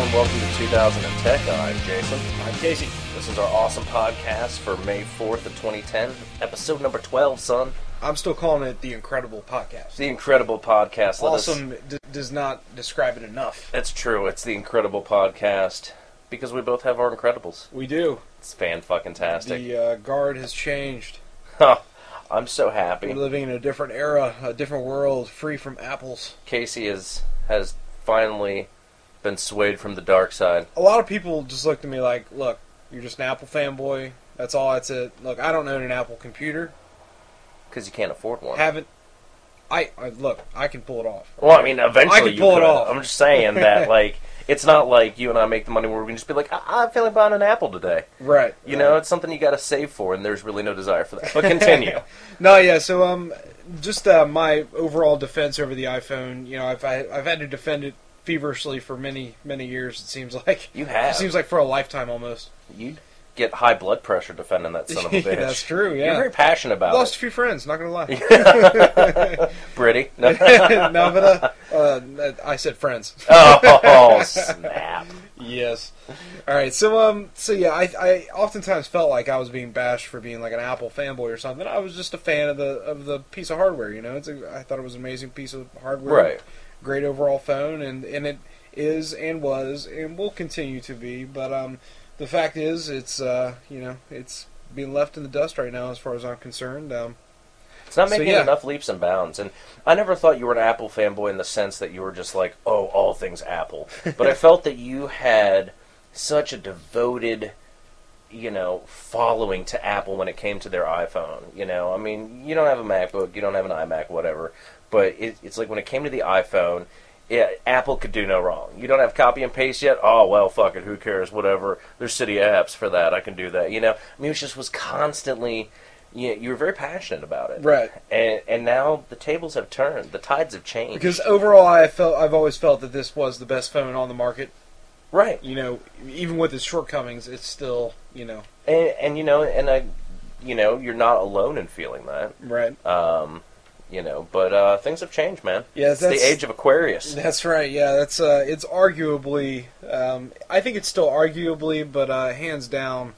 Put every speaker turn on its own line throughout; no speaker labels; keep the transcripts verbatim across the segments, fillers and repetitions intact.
and welcome to two thousand Tech. I'm Jason.
I'm Casey.
This is our awesome podcast for May fourth of twenty ten, episode number twelve, son.
I'm still calling it the Incredible Podcast.
The Incredible Podcast. Let
awesome
us...
d- does not describe it enough.
It's true. It's the Incredible Podcast because we both have our Incredibles.
We do.
It's fan-fucking-tastic.
The uh, guard has changed.
I'm so happy.
We're living in a different era, a different world, free from apples.
Casey is, has finally been swayed from the dark side.
A lot of people just looked at me like, look, you're just an Apple fanboy. That's all. That's it. Look, I don't own an Apple computer.
Because you can't afford one.
Haven't. I, I Look, I can pull it off.
Well, I mean, eventually
I can
you
pull
could.
it off.
I'm just saying that, like, it's not like you and I make the money where we can just be like, I- I'm feeling buying an Apple today.
Right.
You know, it's something you got to save for, and there's really no desire for that. But continue.
No, yeah. So, um, just uh, my overall defense over the iPhone. You know, I've I, I've had to defend it feverishly for many many years. It seems like
You have.
It seems like for a lifetime almost.
You get high blood pressure defending that son of a bitch.
That's true. Yeah.
You're very passionate about
Lost
it.
a few friends. Not gonna lie.
Pretty. No.
No, but uh, uh, I said friends.
Oh, snap.
Yes. All right. So um. So yeah, I I oftentimes felt like I was being bashed for being like an Apple fanboy or something. I was just a fan of the of the piece of hardware. You know, it's a, I thought it was an amazing piece of hardware.
Right.
Great overall phone, and and it is and was and will continue to be. But um, the fact is, it's uh, you know, it's being left in the dust right now, as far as I'm concerned. Um.
It's not
So,
making
yeah.
enough leaps and bounds. And I never thought you were an Apple fanboy in the sense that you were just like, oh, all things Apple. But I felt that you had such a devoted, you know, following to Apple when it came to their iPhone. You know, I mean, you don't have a MacBook, you don't have an iMac, whatever. But it, it's like when it came to the iPhone, yeah, Apple could do no wrong. You don't have copy and paste yet? Oh, well, fuck it, who cares, whatever. There's City apps for that, I can do that. You know, I mean, it just was constantly... Yeah, you were very passionate about it,
Right.
And and now the tables have turned, the tides have changed.
Because overall, I felt I've always felt that this was the best phone on the market.
right,
You know, even with its shortcomings, it's still, you know,
and and you know, and I, you know, you're not alone in feeling that.
right.
Um, you know, but uh, things have changed, man.
Yeah,
it's the
that's-
age of Aquarius.
That's right. Yeah, that's uh, it's arguably. Um, I think it's still arguably, but uh, hands down,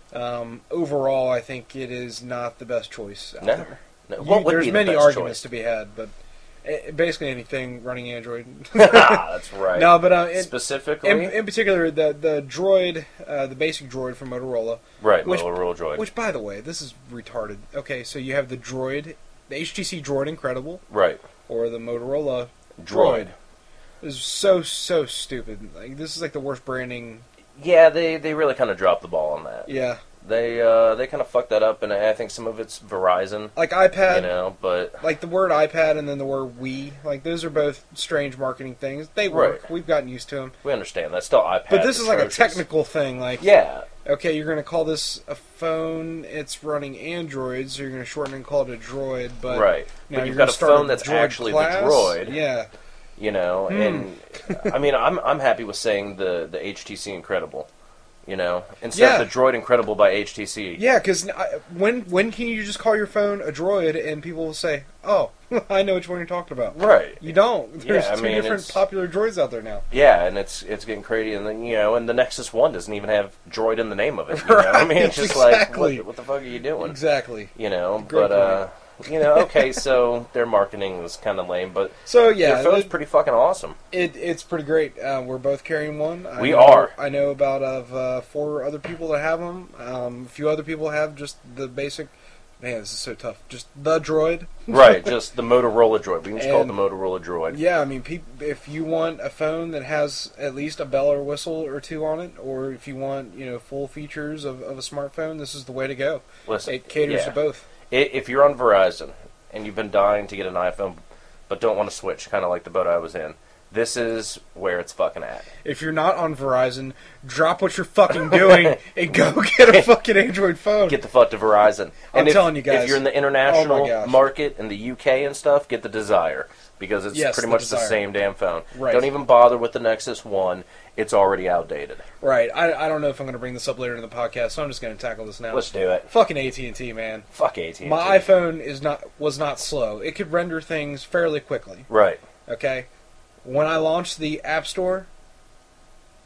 um, overall, I think it is not the best choice out
No,
there.
no.
You-
What would
there's
be the
many
best
arguments
choice?
to be had, but uh, basically anything running Android.
Ah, that's right.
No, but uh, it,
Specifically,
in, in particular, the the Droid, uh, the basic Droid from Motorola.
right,
which-
Motorola Droid.
Which, by the way, this is retarded. Okay, so you have the Droid, the H T C Droid Incredible,
right,
or the Motorola
Droid.
Droid. It's so so stupid. Like this is like the worst branding.
Yeah, they they really kind of dropped the ball on that.
Yeah,
They uh, they kind of fucked that up, and I think some of it's Verizon.
like iPad,
You know, but
like the word iPad and then the word Wii. Like those are both strange marketing things. They work.
Right.
We've gotten used to them.
we understand that's still iPad.
But this is like a
atrocious.
technical thing. Like
Yeah,
okay, you're going to call this a phone. It's running Android, so you're going to shorten it and call it a Droid. But
right.
now
But
you're
you've
gonna
got a
start
phone
a
that's
Droid
actually
class?
the Droid.
Yeah.
You know,
Hmm.
and I mean, I'm I'm happy with saying the the H T C Incredible. You know, instead
Yeah.
of the Droid Incredible by H T C.
Yeah, because when when can you just call your phone a Droid and people will say, "Oh, I know which one you're talking about."
Right.
You don't. There's
Yeah, I
two
mean,
different
it's-
popular Droids out there now.
Yeah, and it's it's getting crazy, and then you know, and the Nexus One doesn't even have Droid in the name of it. You know? I mean, it's just
Exactly.
like, what, what the fuck are you doing?
Exactly.
You know,
Great
but uh, you know, okay, so their marketing was kind of lame, but
So
their
yeah,
phone's
it,
pretty fucking awesome.
it, it's pretty great. Uh, we're both carrying one. I
We
know,
are.
I know about of uh, four other people that have them. Um, a few other people have just the basic. Man, this is so tough. Just the Droid.
Right, just the Motorola Droid. We can just call it the
And-
Motorola Droid.
Yeah, I mean, peop if you want a phone that has at least a bell or whistle or two on it, or if you want, you know, full features of, of a smartphone, this is the way to go.
Listen,
It caters
yeah.
to both.
I- If you're on Verizon and you've been dying to get an iPhone, but don't want to switch, kind of like the boat I was in, this is where it's fucking at.
If you're not on Verizon, drop what you're fucking doing and go get a fucking Android phone.
Get the fuck to Verizon.
I'm
And if,
telling you guys.
if you're in the
Oh
international
my gosh.
market in the U K and stuff, get the Desire because it's
Yes,
pretty
the
much
Desire.
the same damn phone.
Right.
Don't even bother with the Nexus One; it's already outdated.
Right. I, I don't know if I'm going to bring this up later in the podcast, so I'm just going to tackle this now.
Let's do it.
Fucking A T and T, man.
Fuck A T and T.
My iPhone is not was not slow. It could render things fairly quickly.
Right.
Okay. When I launched the App Store,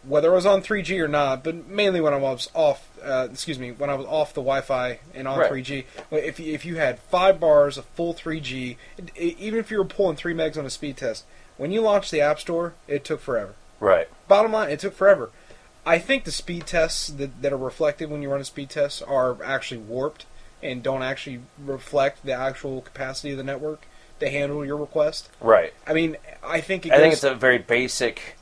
whether I was on three G or not, but mainly when I was off. Uh, excuse me, when I was off the Wi-Fi and on
Right.
three G. If you, if you had five bars of full three G, it, it, even if you were pulling three megs on a speed test, when you launched the App Store, it took forever.
Right.
Bottom line, it took forever. I think the speed tests that, that are reflected when you run a speed test are actually warped and don't actually reflect the actual capacity of the network to handle your request.
Right.
I mean, I think it
I
goes,
think it's a very basic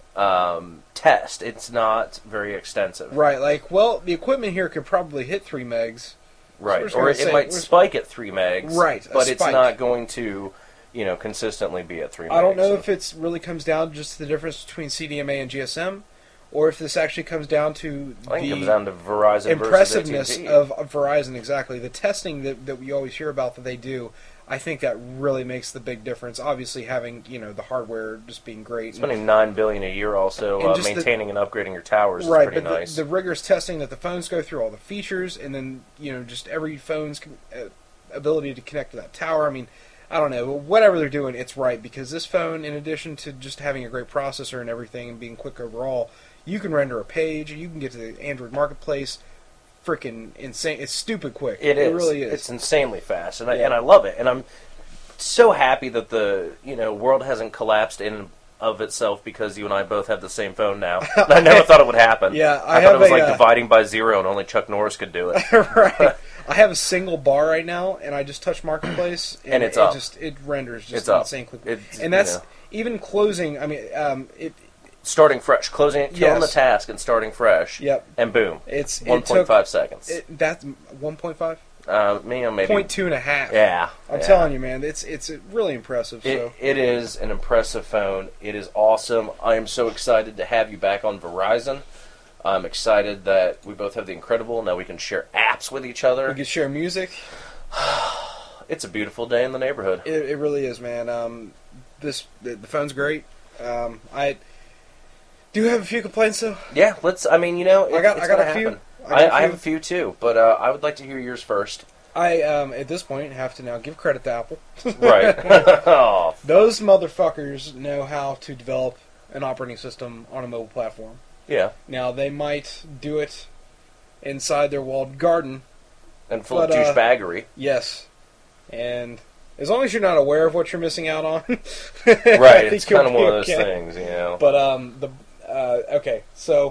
um, test. It's not very extensive.
right. Like, well, the equipment here could probably hit three megs.
Right.
So we're just
or
gonna
it,
say-
might
we're-
spike at three megs.
Right, a
But it's
spike.
not going to, you know, consistently be at three megs.
I don't know if it really comes down just to the difference between C D M A and G S M, or if this actually comes down to
I think it
the
comes down to Verizon
impressiveness
versus A T and T.
of, of Verizon. Exactly, the testing that that we always hear about that they do. I think that really makes the big difference. Obviously, having you know the hardware just being great, and-
Spending nine billion a year also
And
uh,
just the-
maintaining and upgrading your towers
right,
is pretty
but the,
nice.
the rigorous testing that the phones go through, all the features, and then you know just every phone's con- uh, ability to connect to that tower. I mean, I don't know, whatever they're doing, it's right because this phone, in addition to just having a great processor and everything and being quick overall, you can render a page, you can get to the Android marketplace, freaking insane. It's stupid quick.
It is.
It really is.
It's insanely fast, and I,
Yeah.
and I love it. And I'm so happy that the you know world hasn't collapsed in of itself because you and I both have the same phone now. And I never thought it would happen.
Yeah, I
I, thought
have
it was
a,
like
uh,
dividing by zero, and only Chuck Norris could do it.
right. I have a single bar right now, and I just touch Marketplace, and,
And it's
it
up.
just it renders just
It's up.
insane quick.
It's,
And that's
you know,
even closing. I mean, um, it.
starting fresh, closing it, killing
Yes.
the task, and starting fresh.
Yep.
And boom,
It's
one
it
point
took
five seconds.
it, that's one point five.
uh, you know, maybe
Point two and a half.
Yeah,
I'm
yeah.
telling you, man, it's it's really impressive.
It,
So
it is an impressive phone. It is awesome. I am so excited to have you back on Verizon. I'm excited that we both have the Incredible. Now we can share apps with each other.
we can share music.
It's a beautiful day in the neighborhood.
It, it really is, man. Um, this the, the phone's great. Um, I do have a few complaints though.
Yeah, let's. I mean, you know, it,
I got
it's
I got
gonna
a few.
happen.
I, got
I,
a
I
few.
have a few too, but uh, I would like to hear yours first.
I um, at this point have to now give credit to Apple.
Right. Oh,
Those motherfuckers know how to develop an operating system on a mobile platform.
yeah,
Now they might do it inside their walled garden,
and full
But,
of
uh,
douchebaggery.
yes, and as long as you're not aware of what you're missing out on,
Right.
I think
It's
you'll
kind of
be
one of those
okay.
things, you know.
But um, the uh, okay, so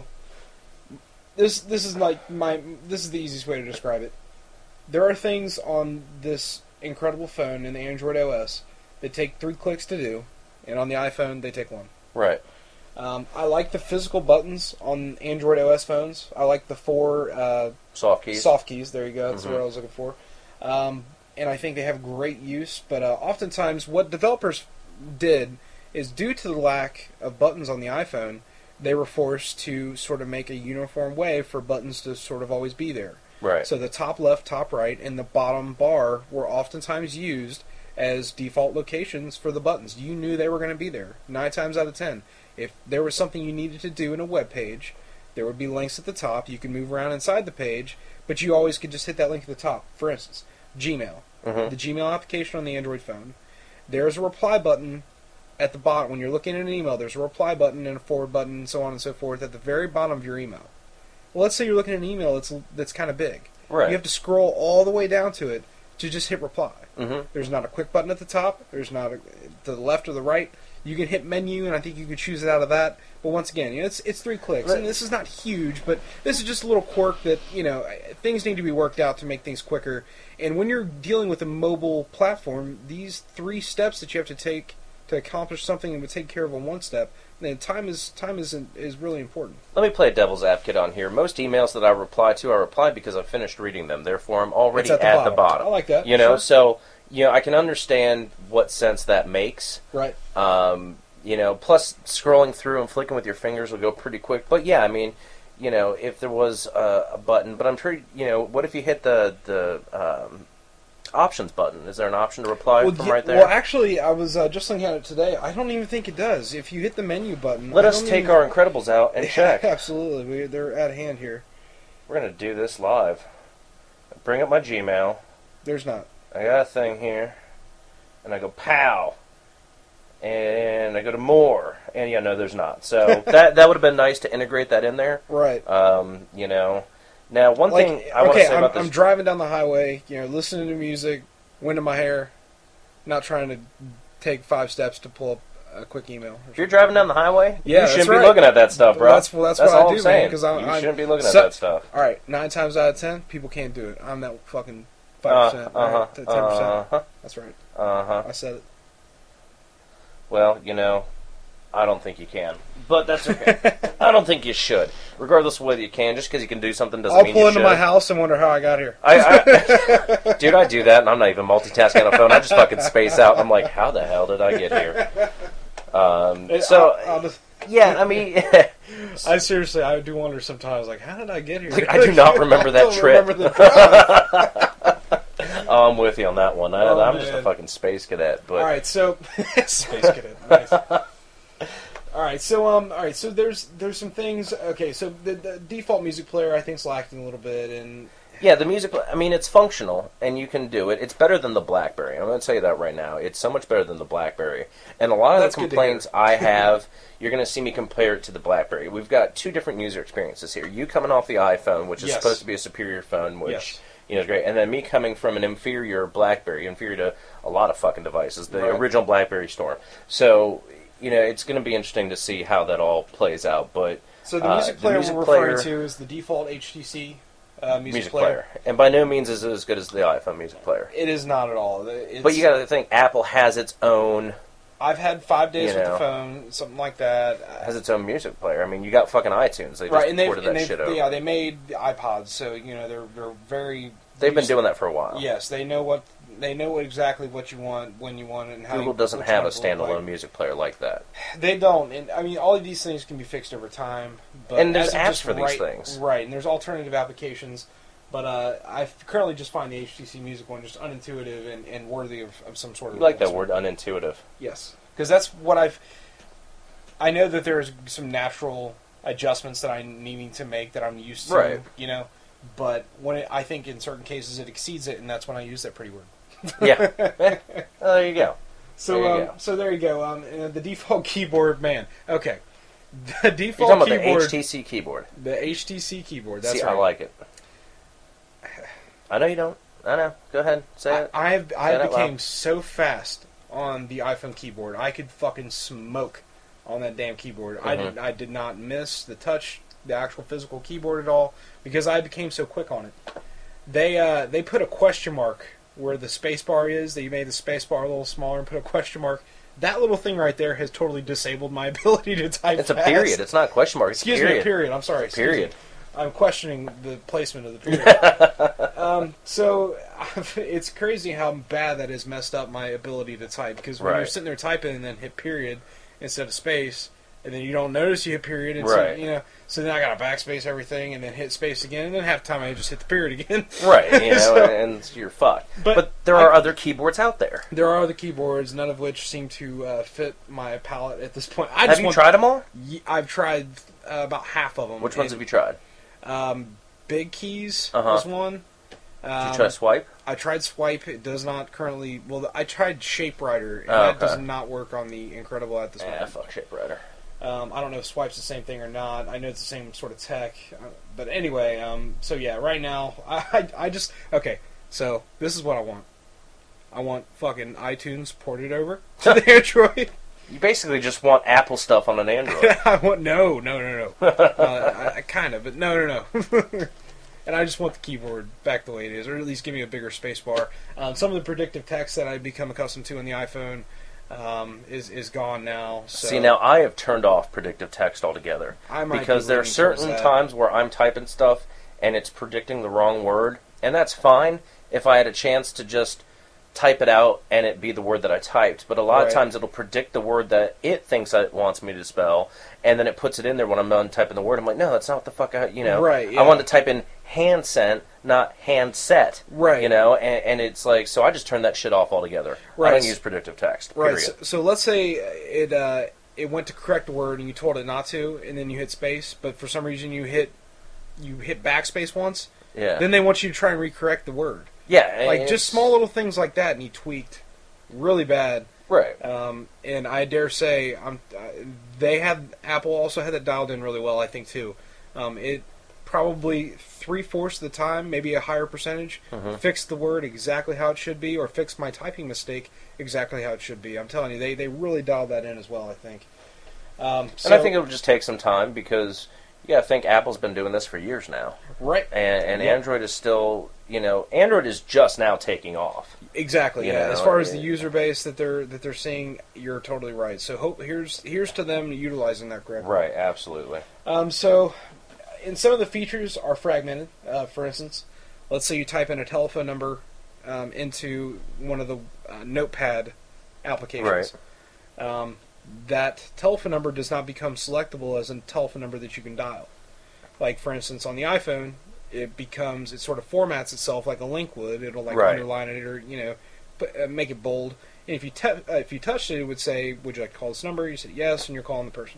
this this is like my this is the easiest way to describe it. There are things on this incredible phone in the Android O S that take three clicks to do, and on the iPhone they take one.
Right.
Um, I like the physical buttons on Android O S phones. I like the four uh,
Soft keys.
soft keys. There you go. That's
Mhm.
what I was looking for. Um, and I think they have great use. But uh, oftentimes, what developers did is due to the lack of buttons on the iPhone, they were forced to sort of make a uniform way for buttons to sort of always be there.
Right.
So the top left, top right, and the bottom bar were oftentimes used as default locations for the buttons. You knew they were going to be there nine times out of ten. If there was something you needed to do in a web page, there would be links at the top. You could move around inside the page, but you always could just hit that link at the top. For instance, Gmail.
Mhm.
The Gmail application on the Android phone. There's a reply button at the bottom. When you're looking at an email, there's a reply button and a forward button and so on and so forth at the very bottom of your email. Well, let's say you're looking at an email that's that's kind of big.
Right.
You have to scroll all the way down to it to just hit reply.
Mm-hmm.
There's not a quick button at the top. There's not a, to the left or the right. You can hit menu, and I think you could choose it out of that. But once again, you know, it's it's three clicks, and this is not huge, but this is just a little quirk that you know things need to be worked out to make things quicker. And when you're dealing with a mobile platform, these three steps that you have to take to accomplish something and would take care of in one step, then time is time is is really important.
Let me play devil's advocate on here. Most emails that I reply to, I reply because I finished reading them. Therefore, I'm already
It's at the
at
bottom.
the bottom.
I like that.
You know,
Sure.
so you know, I can understand what sense that makes.
Right.
Um, you know, plus scrolling through and flicking with your fingers will go pretty quick. But yeah, I mean, you know, if there was a, a button, but I'm sure, you know, what if you hit the the um, options button? Is there an option to reply
Well,
from
ye-
right there?
well, actually, I was uh, just looking at it today. I don't even think it does. If you hit the menu button,
Let
I
us
don't
take
even-
our Incredibles out and check.
Absolutely, we, they're at hand here.
We're gonna do this live. Bring up my Gmail.
There's not.
I got a thing here, and I go pow, and I go to more, and yeah, no, there's not. So that that would have been nice to integrate that in there.
Right.
Um, you know, now one
like,
thing I want to
okay,
say
I'm,
about this.
I'm driving down the highway, you know, listening to music, wind in my hair, not trying to take five steps to pull up a quick email.
If you're driving down the highway,
yeah,
you shouldn't
that's right.
be looking at that stuff, bro.
Well, that's well, that's,
that's
what
all
I do,
I'm saying.
man. I'm,
you
I'm,
shouldn't be looking
so,
at that stuff.
All right, nine times out of ten, people can't do it. I'm that fucking five
Uh,
percent,
uh-huh,
right, to ten percent.
uh-huh,
That's right.
uh-huh.
I said it.
Well, you know, I don't think you can. But that's okay. I don't think you should. Regardless of whether you can, just because you can do something doesn't
I'll
mean
pull
you
into
should.
my house and wonder how I got here.
I, I, dude, I do that, and I'm not even multitasking on a phone. I just fucking space out. I'm like, how the hell did I get here? Um, so,
I'll, I'll just,
yeah, I mean,
I seriously, I do wonder sometimes, like, how did I get here?
like, I do not remember that
I don't
trip.
remember the drive.
Oh, I'm with you on that one. I,
Oh,
I'm just a
man.
fucking space cadet. But
All right, so space cadet, nice. All right, so um, all right, so there's there's some things. Okay, so the, the default music player I think is lacking a little bit, and
yeah, the music, I mean, it's functional, and you can do it. It's better than the BlackBerry. I'm going to tell you that right now. It's so much better than the BlackBerry. And a lot of
That's
the
good to
complaints
hear.
I have, you're going to see me compare it to the BlackBerry. We've got two different user experiences here. You coming off the iPhone, which is
Yes.
supposed to be a superior phone, which...
Yes.
You know, is great. And then me coming from an inferior BlackBerry, inferior to a lot of fucking devices, the
Right.
original BlackBerry Storm. So, you know, it's going to be interesting to see how that all plays out. But
so the
uh,
music
the
player
music
we're
player-
referring to is the default H T C uh, music,
music
player.
player. And by no means is it as good as the iPhone music player.
It is not at all. It's,
But you got to think, Apple has its own
I've had five days
you
with
know.
the phone, something like that.
has its own music player. I mean, you got fucking iTunes. They just
Right, and they've,
ported
and
that
they've
shit over.
yeah, they made the iPods, so you know they're they're very.
They've been
used-
doing that for a while.
Yes, they know what they know what exactly what you want when you want it and how.
Google
you,
doesn't
what
have
you
a
want it to look
standalone
like.
music player like that.
They don't, and I mean all of these things can be fixed over time. But
And there's
as of
apps
just
for these
right,
things.
right? And there's alternative applications, but uh, I currently just find the H T C Music one just unintuitive and, and worthy of, of some sort of.
You like that
replacement.
word, unintuitive.
Yes, because that's what I've. I know that there's some natural adjustments that I'm needing to make that I'm used to,
Right.
you know. But when it, I think in certain cases it exceeds it, and that's when I use that pretty word.
Yeah. Eh, well, there you go.
So,
There you
um,
go.
so there you go. Um, and the default keyboard, man. Okay, the
You're
default
talking about
keyboard,
the H T C keyboard.
the H T C keyboard. That's
See,
right.
I like it. I know you don't. I know. Go ahead. Say
I,
it.
I have
Say
I
it out
became
loud.
so fast on the iPhone keyboard. I could fucking smoke on that damn keyboard. I
Mhm.
did I did not miss the touch, the actual physical keyboard at all because I became so quick on it. They uh, they put a question mark where the space bar is. They made the space bar a little smaller and put a question mark. That little thing right there has totally disabled my ability to type.
It's a
fast.
period. It's not a question mark. It's
Excuse
a period.
me, a period. I'm sorry.
It's a
excuse
period.
me. I'm questioning the placement of the period. um, so it's crazy how bad that has messed up my ability to type. Because when you're
Right.
sitting there typing and then hit period instead of space, and then you don't notice you hit period, and so,
Right.
you know, so then I got to backspace everything and then hit space again, and then half the time I just hit the period again.
Right. You know,
So-
and you're fucked.
But
But, there
I-
are other keyboards out there.
There are other keyboards, none of which seem to uh, fit my palette at this point. I
Have
just
you
want,
tried them all?
Ye- I've tried uh, about half of them.
Which ones
and,
have you tried?
Um, Big Keys
Uh-huh.
was one. Um,
Did you try Swipe?
I tried Swipe. It does not currently. Well, I tried ShapeWriter, and
Oh,
that does
okay.
not work on the Incredible at this
Yeah,
moment.
fuck ShapeWriter.
Um, I don't know if Swipe's the same thing or not. I know it's the same sort of tech, uh, but anyway. Um, so yeah, right now, I, I I just okay. So this is what I want. I want fucking iTunes ported over to the Android.
You basically just want Apple stuff on an Android.
I want no, no, no, no. uh, I, I kind of, but no, no, no. And I just want the keyboard back the way it is, or at least give me a bigger space bar. Um, some of the predictive text that I've become accustomed to in the iPhone um, is is gone now. So
See, now I have turned off predictive text altogether.
I might
Because
be
there are
leaning towards
certain
that.
times where I'm typing stuff and it's predicting the wrong word, and that's fine if I had a chance to just type it out and it be the word that I typed. But a lot
Right.
of times it'll predict the word that it thinks it wants me to spell, and then it puts it in there when I'm done typing the word. I'm like, no, that's not what the fuck I, you know.
Right, yeah.
I want to type in handset, not handset.
Right.
You know, and, and it's like, so I just turn that shit off altogether. I
Right.
don't use predictive text,
Right.
period.
So, so let's say it uh, it went to correct a word and you told it not to, and then you hit space, but for some reason you hit you hit backspace once.
yeah.
Then they want you to try and recorrect the word.
yeah.
Like
and
just
it's-
small little things like that, and he tweaked really bad.
Right.
Um, and I dare say, um, uh, they had Apple also had that dialed in really well. I think too. Um, it probably three fourths of the time, maybe a higher percentage,
Mhm.
fixed the word exactly how it should be, or fixed my typing mistake exactly how it should be. I'm telling you, they they really dialed that in as well. I think. Um, so,
And I think it'll just take some time because, yeah, I think Apple's been doing this for years now.
right.
And, and
Yeah.
Android is still, you know, Android is just now taking off.
Exactly.
You
Yeah.
know,
As far as the
it-
user base that they're that they're seeing, you're totally right. So hope here's here's to them utilizing that correctly.
Right, absolutely.
Um, so, and some of the features are fragmented. Uh, for instance, let's say you type in a telephone number um, into one of the uh, Notepad applications. Um, that telephone number does not become selectable as a telephone number that you can dial. Like, for instance, on the iPhone, it becomes, it sort of formats itself like a link would. It'll like
Right.
underline it or, you know, put, uh, make it bold. And if you te- uh, if you touched it, it would say, "Would you like to call this number?" You said yes, and you're calling the person.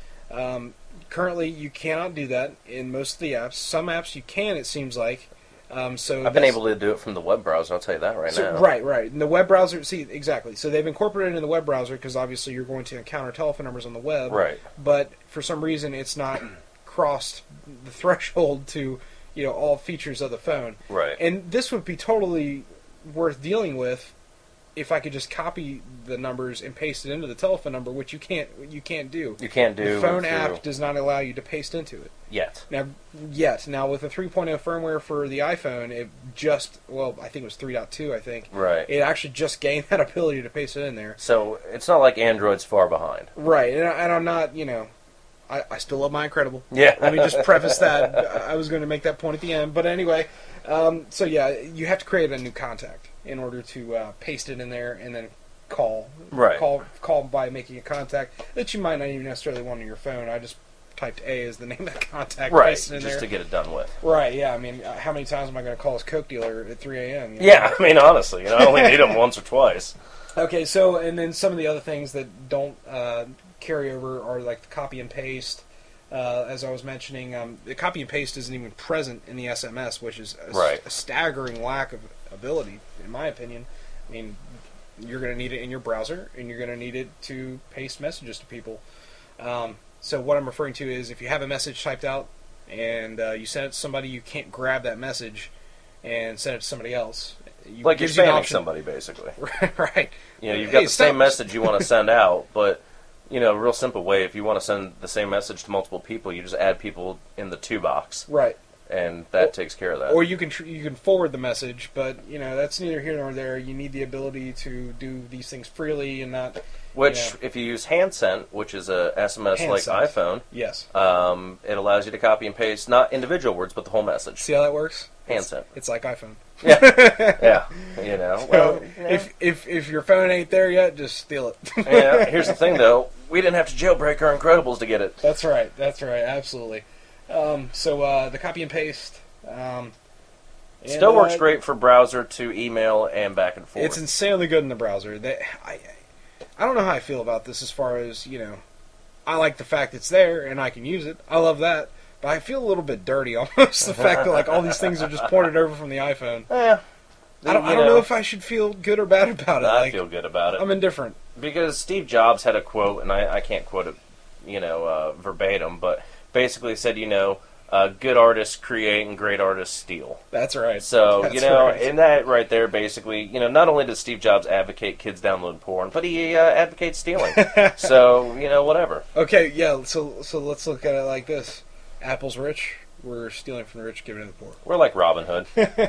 Um, currently, you cannot do that in most of the apps. Some apps you can, it seems like. Um, so
I've been
that's-
able to do it from the web browser, I'll tell you that right
so,
now.
Right, right. In the web browser, see, exactly. So they've incorporated it in the web browser because obviously you're going to encounter telephone numbers on the web.
Right.
But for some reason, it's not crossed the threshold to, you know, all features of the phone.
Right.
And this would be totally worth dealing with if I could just copy the numbers and paste it into the telephone number, which you can't. You can't do.
You can't do
The phone
through-
app does not allow you to paste into it.
yet.
Now, yet. Now, with the three point oh firmware for the iPhone, it just, well, I think it was three point two, I think.
Right.
It actually just gained that ability to paste it in there.
So it's not like Android's far behind.
Right. And, I, and I'm not, you know, I, I still love my Incredible.
Yeah.
Let me just preface that. I I was going to make that point at the end. But anyway, um, so yeah, you have to create a new contact in order to uh, paste it in there and then call.
Right.
Call, call by making a contact that you might not even necessarily want on your phone. I just typed A as the name of that contact.
Right.
pasted in
Just
there.
to get it done with.
Right, yeah. I mean, uh, how many times am I going to call this Coke dealer at three a.m.? you know?
Yeah, I mean, honestly, you know, I only need them once or twice.
Okay, so, and then some of the other things that don't uh, carry over are like the copy and paste. Uh, as I was mentioning, um, the copy and paste isn't even present in the S M S, which is a,
Right.
a staggering lack of ability, in my opinion. I mean, you're going to need it in your browser, and you're going to need it to paste messages to people. Um, so what I'm referring to is if you have a message typed out and uh, you send it to somebody, you can't grab that message and send it to somebody else. You,
Like you're
gives you an
spamming
option-
somebody, basically.
right.
You know, you've
Hey,
got the
stop-
same message you want to send out, but, you know, a real simple way, if you want to send the same message to multiple people, you just add people in the to box,
Right.
and that
Or-
takes care of that.
Or you can tr- you can forward the message, but you know that's neither here nor there. You need the ability to do these things freely and not.
Which,
yeah.
if you use HandSent, which is a S M S like
HandSent.
iPhone,
Yes.
um, it allows you to copy and paste not individual words, but the whole message.
See how that works? It's,
HandSent.
it's like iPhone.
Yeah, yeah. You know.
So
Well, you know.
if if if your phone ain't there yet, just steal it.
yeah. Here's the thing, though. We didn't have to jailbreak our Incredibles to get it.
That's right. That's right. Absolutely. Um, so uh, the copy and paste. Um, and,
Still works
uh,
great for browser to email and back and forth.
It's insanely good in the browser. That I, I don't know how I feel about this as far as, you know, I like the fact it's there and I can use it. I love that. But I feel a little bit dirty almost, the fact that like all these things are just ported over from the iPhone.
Eh,
I don't,
you
I don't know if I should feel good or bad about it.
I
like,
feel good about it.
I'm indifferent.
Because Steve Jobs had a quote, and I, I can't quote it, you know, uh, verbatim, but basically said, you know, uh, good artists create and great artists steal.
That's right.
So,
That's
you know,
right.
in that right there, basically, you know, not only does Steve Jobs advocate kids download porn, but he uh, advocates stealing. So, you know, whatever.
Okay, yeah. So so let's look at it like this: Apple's rich. We're stealing from the rich, giving it to the poor.
We're like Robin Hood.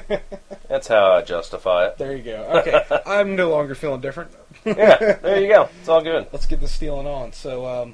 That's how I justify it.
There you go. Okay, I'm no longer feeling different.
Yeah, there you go. It's all good.
Let's get the stealing on. So, um,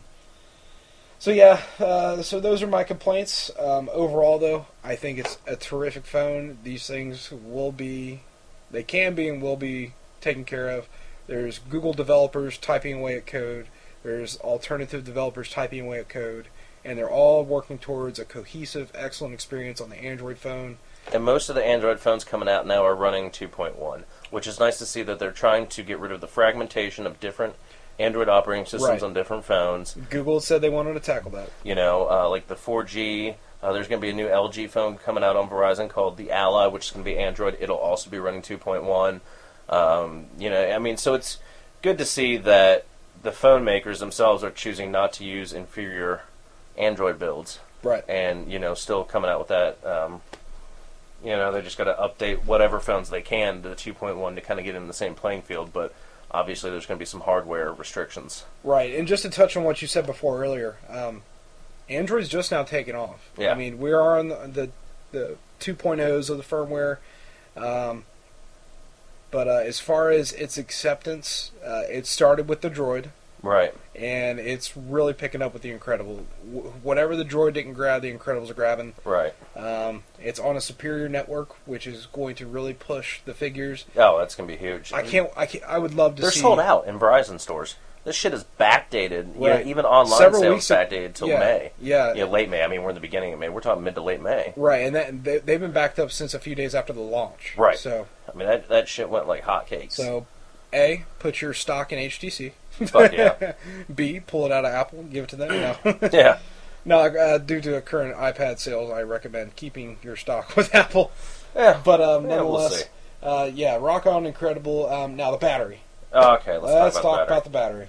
so yeah. Uh, so those are my complaints. Um, overall, though, I think it's a terrific phone. These things will be, they can be and will be taken care of. There's Google developers typing away at code. There's alternative developers typing away at code, and they're all working towards a cohesive, excellent experience on the Android phone.
And most of the Android phones coming out now are running two point one, which is nice to see that they're trying to get rid of the fragmentation of different Android operating systems
Right.
on different phones.
Google said they wanted to tackle that.
You know, uh, like the four G. Uh, there's going to be a new L G phone coming out on Verizon called the Ally, which is going to be Android. It'll also be running two point one. Um, you know, I mean, so it's good to see that the phone makers themselves are choosing not to use inferior Android builds.
Right.
And, you know, still coming out with that. Um, you know, they just got to update whatever phones they can to the two point one to kind of get in the same playing field. But obviously there's going to be some hardware restrictions.
Right. And just to touch on what you said before earlier, um, Android's just now taking off.
Yeah.
I mean, we are on the, the, the two point ohs of the firmware. Um, but uh, as far as its acceptance, uh, it started with the Droid.
Right.
And it's really picking up with the Incredible. Wh- whatever the Droid didn't grab, the Incredibles are grabbing.
Right.
Um, it's on a superior network, which is going to really push the figures.
Oh, that's going to be huge.
I can't. I can't. I would love to
They're
see.
sold out in Verizon stores. This shit is backdated. You know,
Right.
even online
Several
sales
weeks ag-
backdated till
yeah,
May.
yeah.
Yeah, late May. I mean, we're in the beginning of May. We're talking mid to late May.
Right, and that, they, they've been backed up since a few days after the launch.
Right.
So,
I mean, that that shit went like hotcakes.
so, A, put your stock in H T C.
Fuck yeah.
B, pull it out of Apple, give it to them. No,
Yeah.
no. Uh, due to current iPad sales, I recommend keeping your stock with Apple.
Yeah.
But um,
Yeah, we'll
nonetheless,
see.
uh, yeah, rock on, incredible. Um, now the battery.
Oh, okay, let's,
Let's
talk,
talk
about,
about
the
the battery.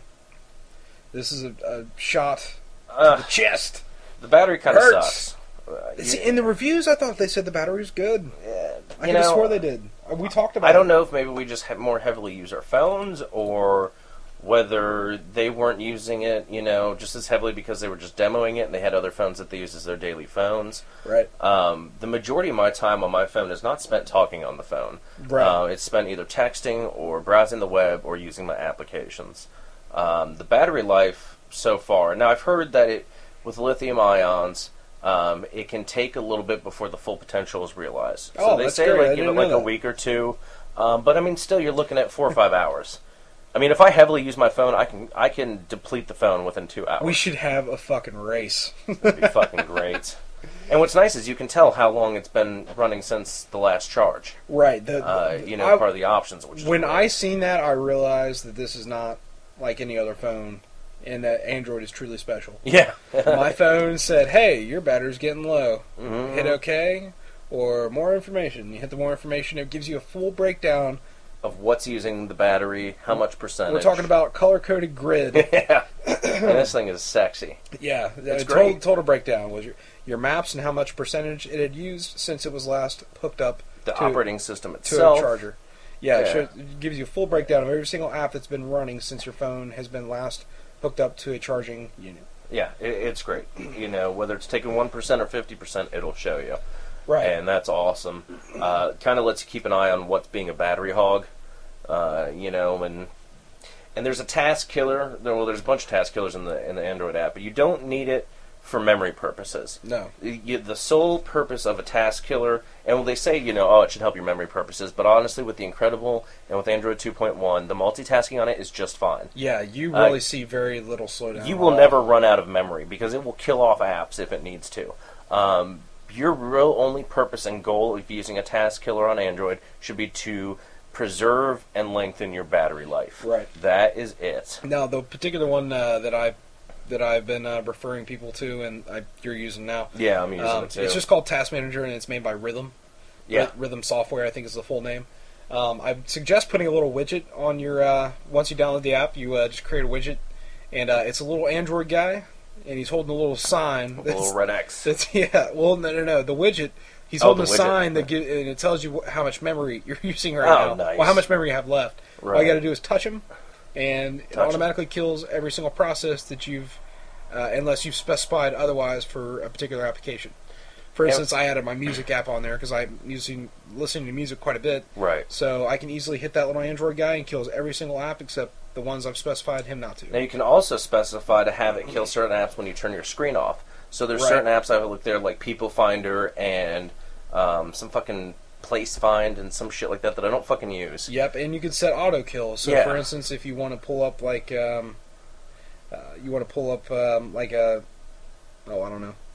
This is a, a shot
battery. Uh,
to the chest.
the battery kind of
Hurts.
sucks. Uh,
See,
you-
in the reviews, I thought they said the battery was good.
yeah,
I
you
could have
know,
swore they did. Uh, We talked about.
I don't
it.
know if maybe we just have more heavily use our phones, or whether they weren't using it, you know, just as heavily because they were just demoing it and they had other phones that they use as their daily phones.
Right.
Um, the majority of my time on my phone is not spent talking on the phone.
Right.
Uh, it's spent either texting or browsing the web or using my applications. Um, the battery life so far, now I've heard that it with lithium ions, um, it can take a little bit before the full potential is realized. So
Oh,
they
that's
say
great. I
like give it
didn't
like
know
a
that.
week or two, um, but I mean still you're looking at four or five hours. I mean, if I heavily use my phone, I can I can deplete the phone within two hours.
We should have a fucking race.
That'd be fucking great. And what's nice is you can tell how long it's been running since the last charge.
Right. The,
Uh,
the-
you know,
I-
part of the options. Which is
when
great.
I seen that, I realized that this is not like any other phone, and that Android is truly special.
yeah,
My phone said, "Hey, your battery's getting low.
Mhm.
Hit OK or more information." You hit the more information, it gives you a full breakdown.
of what's using the battery, how much percentage.
We're talking about color-coded grid.
yeah, and this thing is sexy.
Yeah,
It's
a
great.
total, total breakdown was your your maps and how much percentage it had used since it was last hooked up
The
to,
operating system
to
itself.
a charger. Yeah, It,
Yeah.
shows, it gives you a full breakdown of every single app that's been running since your phone has been last hooked up to a charging unit.
Yeah, it, it's great. You know, whether it's taking one percent or fifty percent, it'll show you.
Right.
And that's awesome. Uh, kind of lets you keep an eye on what's being a battery hog. Uh, you know, and and there's a task killer. Well, there's a bunch of task killers in the in the Android app, but you don't need it for memory purposes.
No.
You, the sole purpose of a task killer, and well, they say, you know, oh, it should help your memory purposes, but honestly, with the Incredible and with Android two point one, the multitasking on it is just fine.
Yeah, you
Uh,
really see very little slowdown.
You
at
will
all.
never run out of memory because it will kill off apps if it needs to. Um, your real only purpose and goal of using a task killer on Android should be to preserve and lengthen your battery life.
Right.
That is it.
Now, the particular one uh, that I that I've been uh, referring people to, and I, you're using now.
Yeah, I'm using
Um,
it too.
it's just called Task Manager, and it's made by Rhythm.
yeah.
Ry- Rhythm Software, I think is the full name. Um, I suggest putting a little widget on your. Uh, once you download the app, you uh, just create a widget, and uh, it's a little Android guy, and he's holding a little sign.
A
that's-
little red X.
That's, yeah. Well, no, no, no. The widget. He's
Oh,
holding
the
a
widget.
sign that give, and it tells you wh- how much memory you're using right
Oh,
now.
nice.
Well, how much memory you have left. All
Right.
you got to do is touch him, and it
Touch 'em.
automatically kills every single process that you've, uh, unless you've specified otherwise for a particular application. For
Yep.
instance, I added my music app on there because I'm using listening to music quite a bit.
Right.
So I can easily hit that little Android guy and kills every single app except the ones I've specified him not to.
Now you can also specify to have it kill certain apps when you turn your screen off. So there's
Right.
certain apps I would look there like People Finder and um, some fucking Place Find and some shit like that that I don't fucking use.
Yep, and you can set auto kill. So,
Yeah.
for instance, if you want to pull up like um, uh, you want to pull up um, like a oh I don't know,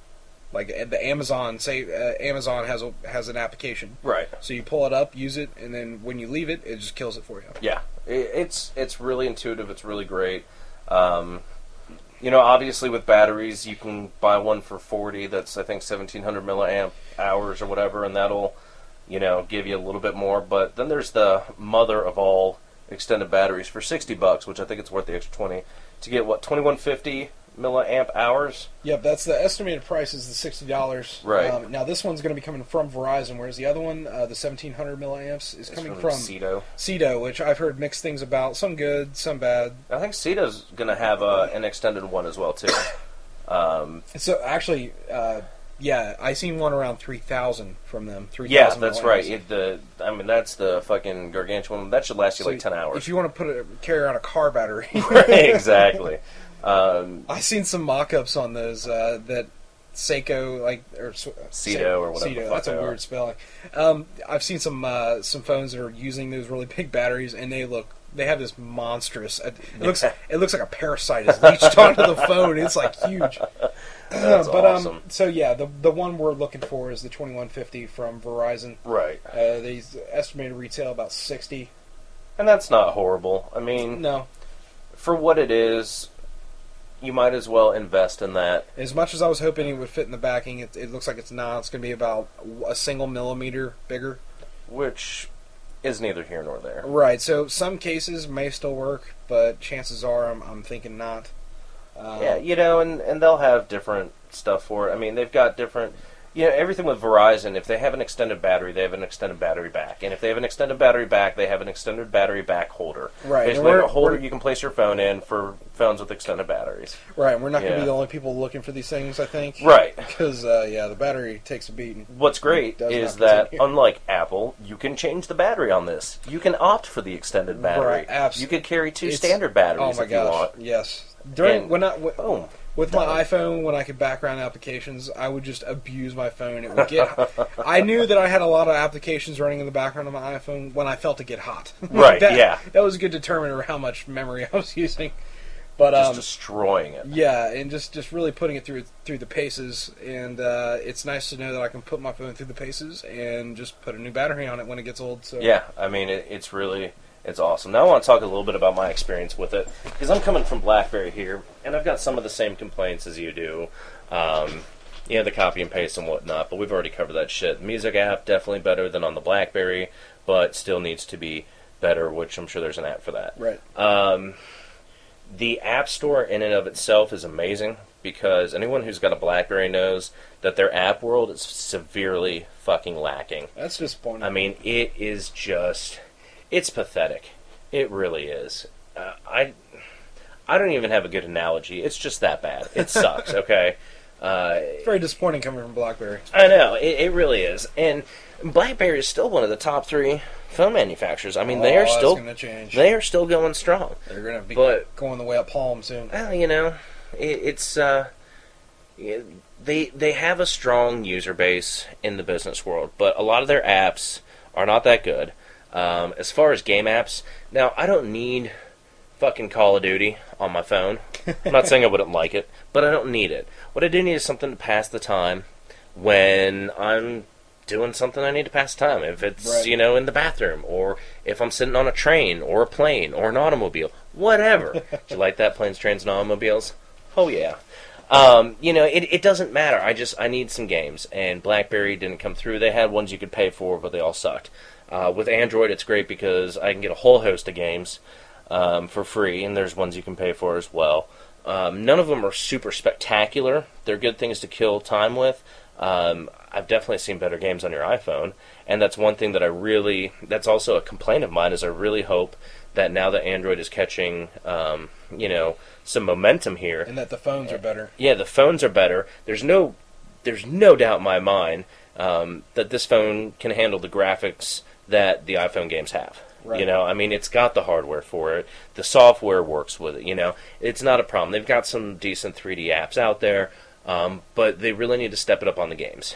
like uh, the Amazon say uh, Amazon has a has an application.
Right.
So you pull it up, use it, and then when you leave it, it just kills it for you.
Yeah. It, it's it's really intuitive. It's really great. Um, you know, obviously with batteries, you can buy one for forty. That's I think seventeen hundred milliamp hours or whatever, and that'll you know give you a little bit more. But then there's the mother of all extended batteries for sixty bucks, which I think it's worth the extra twenty to get what twenty-one fifty milliamp hours.
Yep, that's the estimated price is the sixty dollars.
Right.
Um, now this one's going to be coming from Verizon, whereas the other one, uh, the seventeen hundred milliamps, is
It's
coming
from
from
Cedo.
Cedo, which I've heard mixed things about. Some good, some bad.
I think Cedo's going to have uh, an extended one as well too. Um,
So actually, uh, yeah, I seen one around three thousand from them. three
yeah,
thousand
that's
milliamps.
right. It, the I mean, that's the fucking gargantuan one. That should last you
So
like ten hours.
If you want to put it, carry around a car battery.
Right, exactly. Um,
I seen some mock-ups on those uh, that Seiko like or
Cedo or whatever the
Cedo,
fuck
that's a
they
weird
are.
spelling. Um, I've seen some uh, some phones that are using those really big batteries, and they look they have this monstrous. It looks it looks like a parasite has leached onto the phone. It's like huge.
That's
but
awesome.
um, so yeah, the the one we're looking for is the twenty-one fifty from Verizon.
Right.
Uh, they estimated retail about sixty.
And that's not horrible. I mean,
No,
for what it is, you might as well invest in that.
as much as I was hoping it would fit in the backing, it, it looks like it's not. It's going to be about a single millimeter bigger.
Which is neither here nor there.
Right. So some cases may still work, but chances are, I'm, I'm thinking not. Um,
Yeah, you know, and, and they'll have different stuff for it. I mean, they've got different, you know, everything with Verizon, if they have an extended battery, they have an extended battery back. And if they have an extended battery back, they have an extended battery back holder.
Right, and
Basically,
we're-
a holder
we're-
you can place your phone in for phones with extended batteries.
Right. And we're not going to
Yeah.
be the only people looking for these things, I think.
Right.
Because, uh, yeah, the battery takes a beating.
What's great
Does
is
not
that,
continue.
unlike Apple, you can change the battery on this. You can opt for the extended battery.
Right, abs-
You could carry two
It's-
standard batteries
Oh my
if you
gosh!
want.
Yes. During
And
when I w-
Boom.
with my iPhone, when I could background applications, I would just abuse my phone. It would get. I knew that I had a lot of applications running in the background of my iPhone when I felt it get hot.
Right,
that,
yeah.
That was a good determiner of how much memory I was using. But
Just
um,
destroying it.
yeah, and just, just really putting it through through the paces, and uh, it's nice to know that I can put my phone through the paces and just put a new battery on it when it gets old. So
Yeah, I mean, it, it's really, it's awesome. Now I want to talk a little bit about my experience with it, because I'm coming from BlackBerry here, and I've got some of the same complaints as you do. Um, you know, the copy and paste and whatnot, but we've already covered that shit. The music app, definitely better than on the BlackBerry, but still needs to be better, which I'm sure there's an app for that.
right,
Um, the App Store in and of itself is amazing, because anyone who's got a BlackBerry knows that their app world is severely fucking lacking.
that's disappointing.
I mean, it is just, it's pathetic. It really is. Uh, I, I don't even have a good analogy. It's just that bad. It sucks. Okay. Uh,
Very disappointing coming from BlackBerry.
I know it, it really is, and BlackBerry is still one of the top three phone manufacturers. I mean, they
Oh,
are
that's
still
gonna change.
they are still going strong.
They're going to be
But-
going the way up Palm soon.
Well, you know, it, it's uh, it, they they have a strong user base in the business world, but a lot of their apps are not that good. Um, as far as game apps, now I don't need fucking Call of Duty on my phone. I'm not saying I wouldn't like it, but I don't need it. What I do need is something to pass the time when I'm doing something I need to pass the time. If it's,
Right.
you know, in the bathroom, or if I'm sitting on a train, or a plane, or an automobile, whatever. Do you like that, planes, trains, and automobiles? Oh, yeah. Um, you know, it, it doesn't matter. I just, I need some games, and BlackBerry didn't come through. They had ones you could pay for, but they all sucked. Uh, with Android, it's great because I can get a whole host of games um, for free, and there's ones you can pay for as well. Um, none of them are super spectacular. They're good things to kill time with. Um, I've definitely seen better games on your iPhone, and that's one thing that I really, that's also a complaint of mine, is I really hope that now that Android is catching, um, you know, some momentum here,
And that the phones are better.
yeah, the phones are better. There's no, there's no doubt in my mind um, that this phone can handle the graphics that the iPhone games have.
Right.
You know, I mean, it's got the hardware for it. The software works with it. You know, it's not a problem. They've got some decent three D apps out there, um, but they really need to step it up on the games.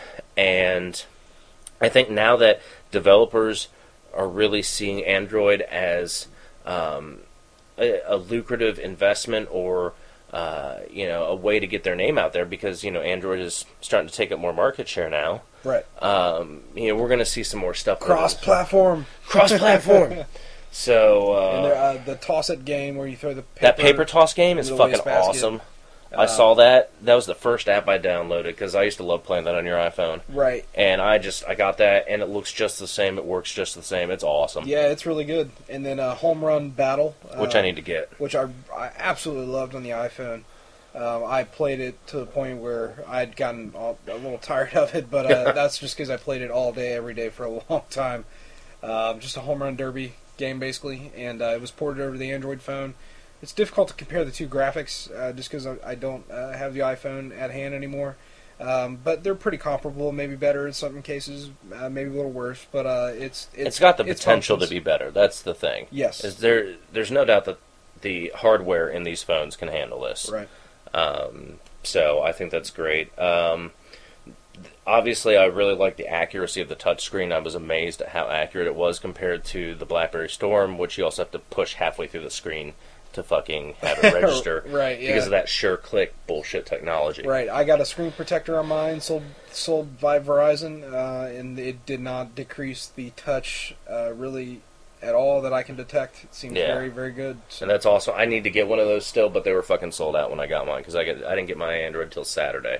And I think now that developers are really seeing Android as um, a, a lucrative investment, or uh, you know, a way to get their name out there, because you know Android is starting to take up more market share now.
Right.
Um, you know, we're going to see some more stuff.
Cross-platform.
Cross-platform. So
And
uh,
there, uh, the toss-it game where you throw the paper.
that paper toss game is
into the
fucking
wastebasket.
awesome. I saw that. That was the first app I downloaded because I used to love playing that on your iPhone.
Right.
And I just I got that, and it looks just the same. It works just the same. It's awesome.
Yeah, it's really good. And then uh, Home Run Battle,
which
uh,
I need to get.
which I I absolutely loved on the iPhone. Um, I played it to the point where I'd gotten all, a little tired of it, but uh, that's just because I played it all day, every day for a long time. Um, just a home run derby game, basically, and uh, it was ported over to the Android phone. It's difficult to compare the two graphics, uh, just because I, I don't uh, have the iPhone at hand anymore. Um, but they're pretty comparable, maybe better in some cases, uh, maybe a little worse. But uh, it's, it's
it's got the
it's
potential
functions.
to be better. That's the thing.
Yes.
Is there? There's no doubt that the hardware in these phones can handle this.
Right.
Um, so I think that's great. Um, obviously, I really like the accuracy of the touchscreen. I was amazed at how accurate it was compared to the BlackBerry Storm, which you also have to push halfway through the screen to fucking have it register.
Right, yeah.
Because of that sure click bullshit technology.
Right. I got a screen protector on mine, sold sold by Verizon, uh, and it did not decrease the touch uh, really at all that I can detect. It seems
Yeah.
very, very good. So,
And that's also, I need to get one of those still, but they were fucking sold out when I got mine because I get I didn't get my Android till Saturday.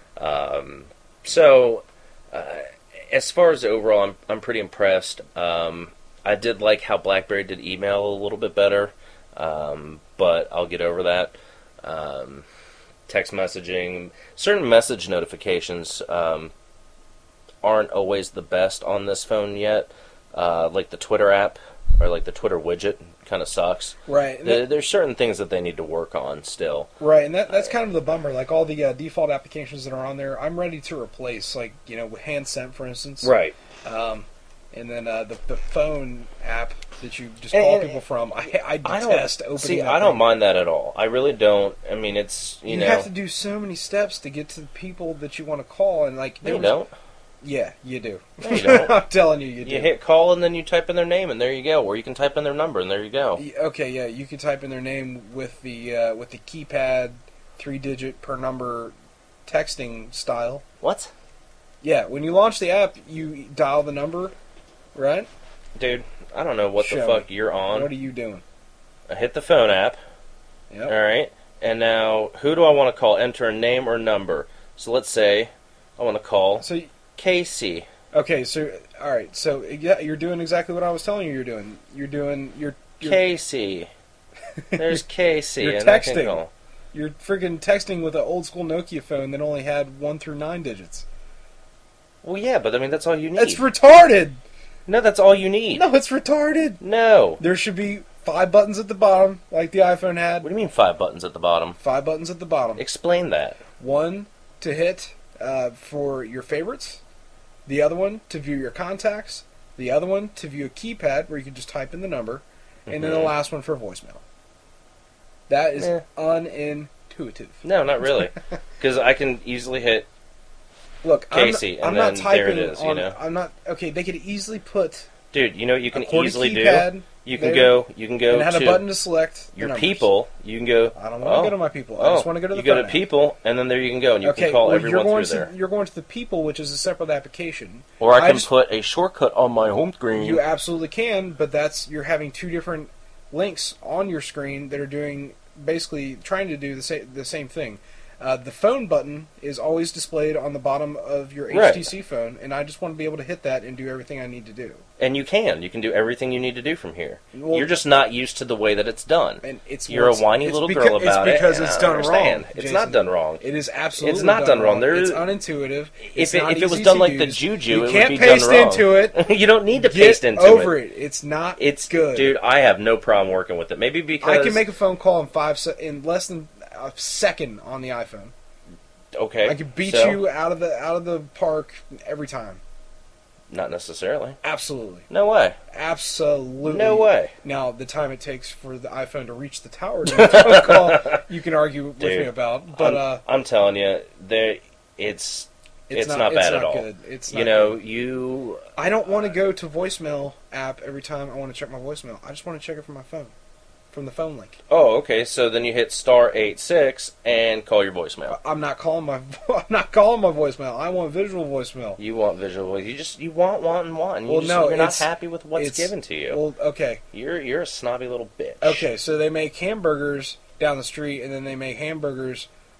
Um, so, uh, as far as overall, I'm I'm pretty impressed. Um, I did like how BlackBerry did email a little bit better. Um, but I'll get over that. Um, text messaging, certain message notifications um, aren't always the best on this phone yet. Uh, like the Twitter app, or like the Twitter widget, kind of sucks.
right. and
There,
that-
there's certain things that they need to work on still.
Right, and that, that's kind of the bummer. Like all the uh, default applications that are on there, I'm ready to replace. Like, you know, with Hand Sent, for instance.
Right.
Um, and then uh, the the phone app that you just
And-
call
and-
people from. I I
I
detest
don't
opening.
see.
that
I don't
thing.
mind that at all. I really don't. I mean, it's you,
You,
know.
have to do so many steps to get to the people that you want to call, and like
No,
there
you
was-
don't.
Yeah, you do.
No, you don't.
I'm telling you, you do.
You hit call and then you type in their name and there you go. Or you can type in their number and there you go.
Y- Okay, yeah, you can type in their name with the uh, with the keypad, three digit per number texting style.
What?
Yeah, when you launch the app, you dial the number, right?
Dude, I don't know what
Show
the fuck you're on.
What are you doing?
I hit the phone app.
Yep.
Alright. And now, who do I want to call? Enter a name or number. So let's say I want to call
So, y-
Casey.
okay, so all right, so yeah, you're doing exactly what I was telling you. You're doing. You're doing. You're. You're,
Casey. There's Casey.
You're
and I can
texting.
call.
you're freaking texting with an old school Nokia phone that only had one through nine digits.
Well, yeah, but I mean, that's all you need.
That's retarded.
no, that's all you need.
No, it's retarded.
No.
There should be five buttons at the bottom, like the iPhone had.
What do you mean five buttons at the bottom?
Five buttons at the bottom.
Explain that.
One to hit uh, for your favorites. The other one to view your contacts. The other one to view a keypad where you can just type in the number. And then the
Mhm.
last one for voicemail. That is
Eh.
unintuitive.
No, not really. Because I can easily hit
Look,
Casey,
I'm,
and
I'm not
then
typing
there it is, you
on,
know?
I'm not okay. They could easily put
Dude, you know what you can
a QWERTY
easily
keypad
do? You can
there,
go you can go
and it had
to
a button to select the
your
numbers.
people. You can go
I don't want to
oh,
go to my people. I
oh,
just want to go to the
You go
phone
to
app.
people and then there you can go and you
okay,
can call
well,
everyone
you're going
through
to
there.
you're going to the people, which is a separate application.
Or I
I
can
just-
put a shortcut on my home screen.
You absolutely can, but that's you're having two different links on your screen that are doing basically trying to do the same the same thing. Uh, the phone button is always displayed on the bottom of your
Right.
H T C phone, and I just want to be able to hit that and do everything I need to do.
And you can. You can do everything you need to do from here.
Well-
You're just not used to the way that it's done.
And it's
You're a
it's-
whiny
it's
little
beca-
girl about
it's because
it. and
it's
I
done
understand.
wrong.
It's
Jason.
not done wrong.
It is absolutely
It's not done wrong. There
it's
is-
unintuitive.
If
It's
it,
not
if it was
easy
done
to
like the
use.
juju,
you
it
can't
would be
paste
done wrong.
into it.
You don't need to
Get
paste into
over
it.
it. It's not
It's
good,
dude. I have no problem working with it. Maybe because
I can make a phone call in five se- in less than a second on the iPhone.
okay.
I could beat
so,
you out of the out of the park every time.
Not necessarily.
Absolutely,
No way.
absolutely.
No way.
Now, the time it takes for the iPhone to reach the tower to make a phone call, you can argue with
Dude,
me about. But
I'm,
uh,
I'm telling you, there. It's
it's,
it's not bad
it's
at
not
all.
Good. It's
you
not
know
good.
you.
I don't want to go to voicemail app every time I want to check my voicemail. I just want to check it from my phone, from the phone link.
Oh, okay. So then you hit star eight six and call your voicemail.
I'm not calling my I'm not calling my voicemail. I want visual voicemail.
You want visual. You just you want, want, and want. And you
Well,
just,
no,
you're not
it's-
happy with what's
it's-
given to you.
Well, okay,
you're you're a snobby little bitch.
okay. So they make hamburgers down the street, and then they make hamburgers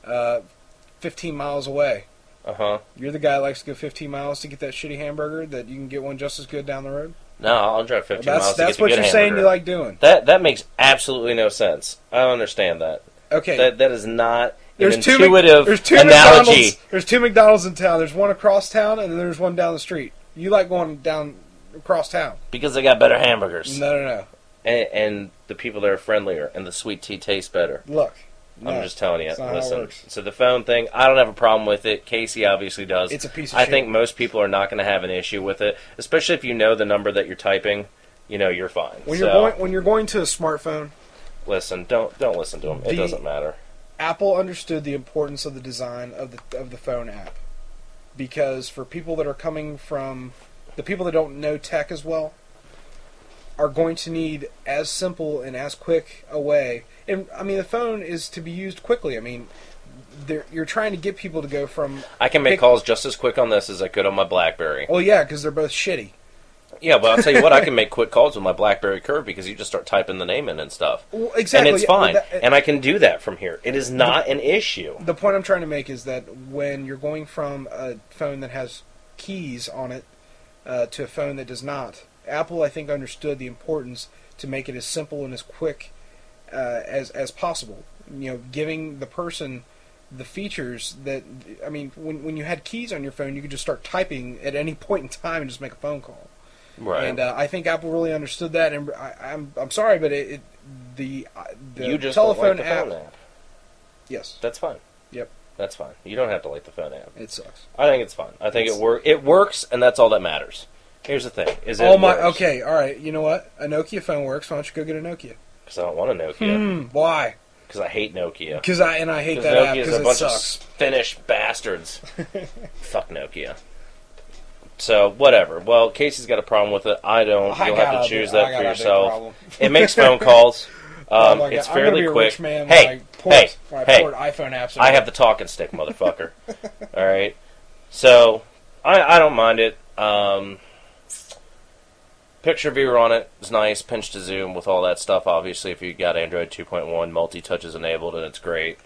uh, fifteen miles away.
Uh-huh.
You're the guy that likes to go fifteen miles to get that shitty hamburger that you can get one just as good down the road?
No, I'll drive fifteen
Well, that's
miles to
that's
get
what
the good
you're saying
hamburger.
you like doing.
That that makes absolutely no sense. I don't understand that.
Okay.
That that is not
there's
an
two Mc-
intuitive
there's two
analogy.
McDonald's, there's two McDonald's in town. There's one across town, and then there's one down the street. You like going down across town.
Because they got better hamburgers.
No, no, no.
And, and the people there are friendlier, and the sweet tea tastes better.
Look. No,
I'm just telling you.
that's not how it
Listen,
works.
so the phone thing, I don't have a problem with it. Casey obviously does.
It's a piece of
I
shit.
think most people are not going to have an issue with it, especially if you know the number that you're typing. You know you're fine.
When
so,
you're going when you're going to a smartphone,
listen, don't don't listen to them. It
The-
doesn't matter.
Apple understood the importance of the design of the of the phone app, because for people that are coming from the people that don't know tech as well are going to need as simple and as quick a way. And I mean, the phone is to be used quickly. I mean, they're- you're trying to get people to go from
I can make
pick-
calls just as quick on this as I could on my BlackBerry.
well, yeah, because they're both shitty.
Yeah, but I'll tell you what, I can make quick calls with my BlackBerry Curve because you just start typing the name in and stuff.
Well, exactly,
And it's
yeah, well,
fine.
that-
and I can do that from here. It is not an issue.
The point I'm trying to make is that when you're going from a phone that has keys on it uh, to a phone that does not, Apple, I think, understood the importance to make it as simple and as quick uh, as as possible. You know, giving the person the features that, I mean, when when you had keys on your phone, you could just start typing at any point in time and just make a phone call.
Right.
And uh, I think Apple really understood that. And I, I'm I'm sorry, but it, it the uh, the
you just don't
telephone
like the
app,
phone app.
yes,
That's fine.
Yep.
That's fine. You don't have to like the phone app.
it sucks.
I think it's fine. I think
It's-
it work. It works, and that's all that matters. Here's the thing: is it
Oh my!
works.
Okay, all right. You know what? A Nokia phone works. Why don't you go get a Nokia?
Because I don't want a Nokia.
Hmm. Why?
Because I hate Nokia.
Because I and I hate
Because
that app
Nokia's
because
a
it
bunch
sucks.
of Finnish bastards. Fuck Nokia. So whatever. Well, Casey's got a problem with it. I don't.
I
You'll
got
have
a
to choose
big- I
that
got
for
a big
yourself.
problem.
It makes phone calls.
Oh
Um,
my God,
it's
I'm gonna
fairly
be a
quick.
rich man
hey,
when I port,
hey,
when I
hey!
port iPhone apps.
I have the talking stick, motherfucker. All right. So I I don't mind it. Um, picture viewer on it is nice. Pinch to zoom with all that stuff. Obviously, if you got Android two point one, multi-touch is enabled, and it's great.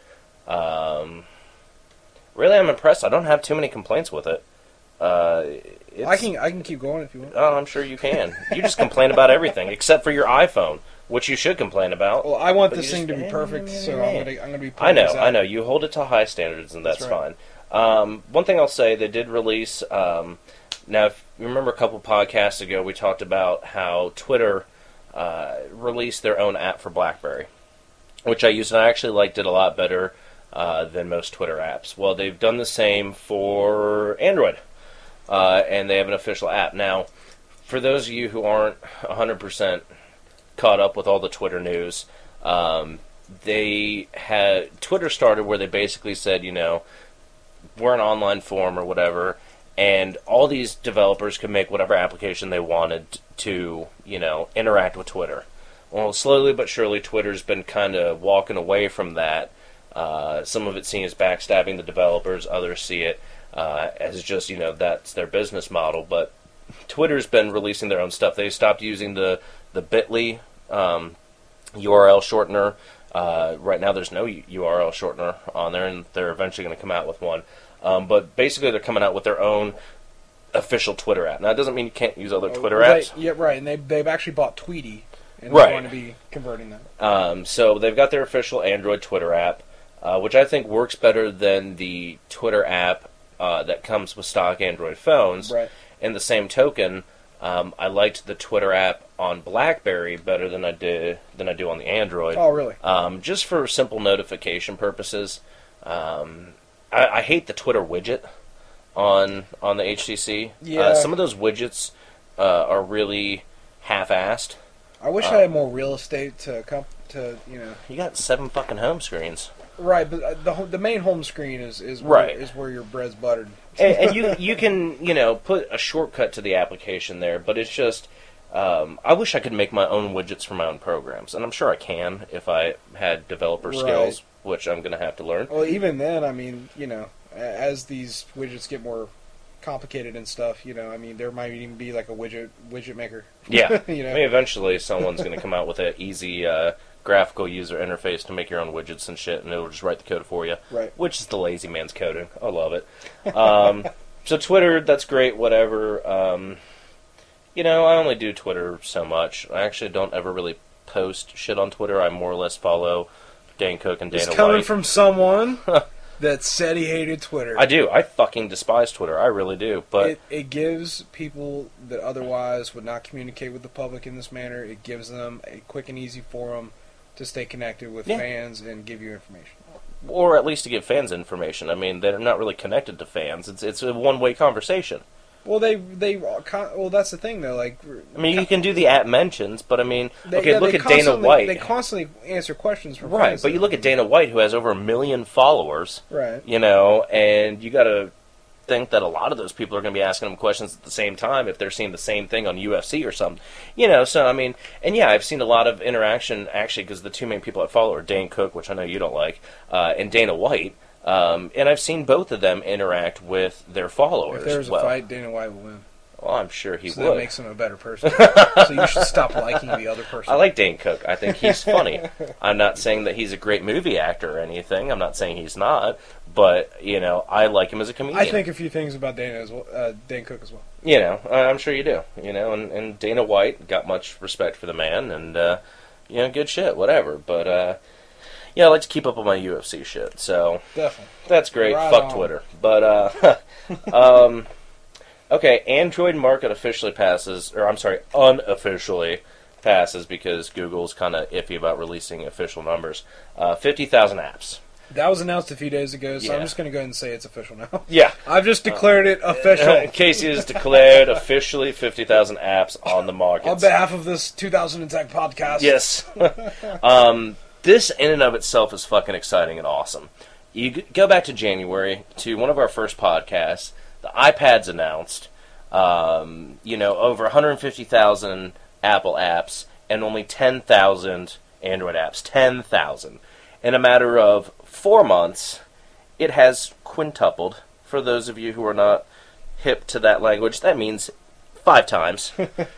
Um, really, I'm impressed. I don't have too many complaints with it. Uh, it's,
I can I can keep going if you want.
Oh, I'm sure you can. You just complain about everything except for your iPhone, which you should complain about.
Well, I want
But
this
you
thing
just-
to be perfect, so I'm gonna I'm gonna be.
I know,
putting this
I
out.
know. You hold it to high standards, and that's,
That's right.
fine. Um, one thing I'll say, they did release. Um, now, if you remember a couple podcasts ago, we talked about how Twitter uh, released their own app for BlackBerry, which I used, and I actually liked it a lot better uh, than most Twitter apps. Well, they've done the same for Android, uh, and they have an official app. Now, for those of you who aren't one hundred percent caught up with all the Twitter news, um, they had Twitter started where they basically said, you know, we're an online forum or whatever, and all these developers could make whatever application they wanted to, you know, interact with Twitter. Well, slowly but surely, Twitter's been kind of walking away from that. Uh, some of it seen as backstabbing the developers, others see it uh, as just, you know, that's their business model. But Twitter's been releasing their own stuff. They stopped using the the Bitly um, U R L shortener. Uh, right now, there's no U R L shortener on there, and they're eventually going to come out with one. Um, but basically, they're coming out with their own official Twitter app. Now, it doesn't mean you can't use other Twitter
Well, they-
apps.
yeah, right. And they they've actually bought Tweety, and
Right.
they're going to be converting that.
Um, so they've got their official Android Twitter app, uh, which I think works better than the Twitter app uh, that comes with stock Android phones.
Right.
In the same token, um, I liked the Twitter app on BlackBerry better than I did than I do on the Android.
Oh, really?
Um, just for simple notification purposes. Um, I, I hate the Twitter widget on on the H T C.
Yeah.
Uh, some of those widgets uh, are really half-assed.
I wish
uh,
I had more real estate to comp- to you know.
You got seven fucking home screens.
Right, but uh, the ho- the main home screen is is where,
Right.
is where your bread's buttered.
and, and you you can you know put a shortcut to the application there, but it's just um, I wish I could make my own widgets for my own programs, and I'm sure I can if I had developer
Right.
skills, which I'm going to have to learn.
Well, even then, I mean, you know, a- as these widgets get more complicated and stuff, you know, I mean, there might even be like a widget widget maker.
Yeah,
You know?
I mean, eventually someone's going to come out with an easy uh, graphical user interface to make your own widgets and shit, and it'll just write the code for you.
Right.
Which is the lazy man's coding. I love it. Um, so Twitter, that's great, whatever. Um, you know, I only do Twitter so much. I actually don't ever really post shit on Twitter. I more or less follow Dane Cook and Dana
It's coming
White.
from someone that said he hated Twitter.
I do. I fucking despise Twitter. I really do. But
it, it gives people that otherwise would not communicate with the public in this manner, it gives them a quick and easy forum to stay connected with
Yeah.
fans and give you information.
or at least to give fans information. I mean, they're not really connected to fans. It's it's a one-way conversation.
Well, they they well that's the thing though. Like,
I mean, you can do the at mentions, but I mean,
they,
okay,
yeah,
look
they
at Dana
constantly-
White.
They constantly answer questions from
Right,
fans,
but you
though.
look at Dana White, who has over a million followers,
right.
you know, and you got to think that a lot of those people are going to be asking him questions at the same time if they're seeing the same thing on U F C or something, you know. So I mean, and yeah, I've seen a lot of interaction actually because the two main people I follow are Dane Cook, which I know you don't like, uh, and Dana White, um, and I've seen both of them interact with their followers.
If there was
well.
a fight, Dana White will win.
Well, I'm sure he
so
would.
that makes him a better person. So you should stop liking the other person.
I like Dane Cook. I think he's funny. I'm not saying that he's a great movie actor or anything. I'm not saying he's not. But, you know, I like him as a comedian.
I think a few things about Dana as well, uh, Dane Cook as well.
You know, I'm sure you do. You know, and, and Dana White, got much respect for the man. And, uh, you know, good shit, whatever. But, uh, yeah, I like to keep up on my U F C shit. So,
Definitely.
that's great.
Right
Fuck
on.
Twitter. But, uh, um... okay, Android market officially passes, or I'm sorry, unofficially passes because Google's kind of iffy about releasing official numbers. Uh, fifty thousand apps.
That was announced a few days ago, so
Yeah.
I'm just going to go ahead and say it's official now.
Yeah.
I've just declared it official.
Casey has declared officially fifty thousand apps on the market.
On behalf of this two thousand in Tech podcast.
Yes. um, this in and of itself is fucking exciting and awesome. You g- go back to January, to one of our first podcasts, the iPad's announced, um, you know, over one hundred fifty thousand Apple apps and only ten thousand Android apps. ten thousand. In a matter of four months, it has quintupled. For those of you who are not hip to that language, that means five times.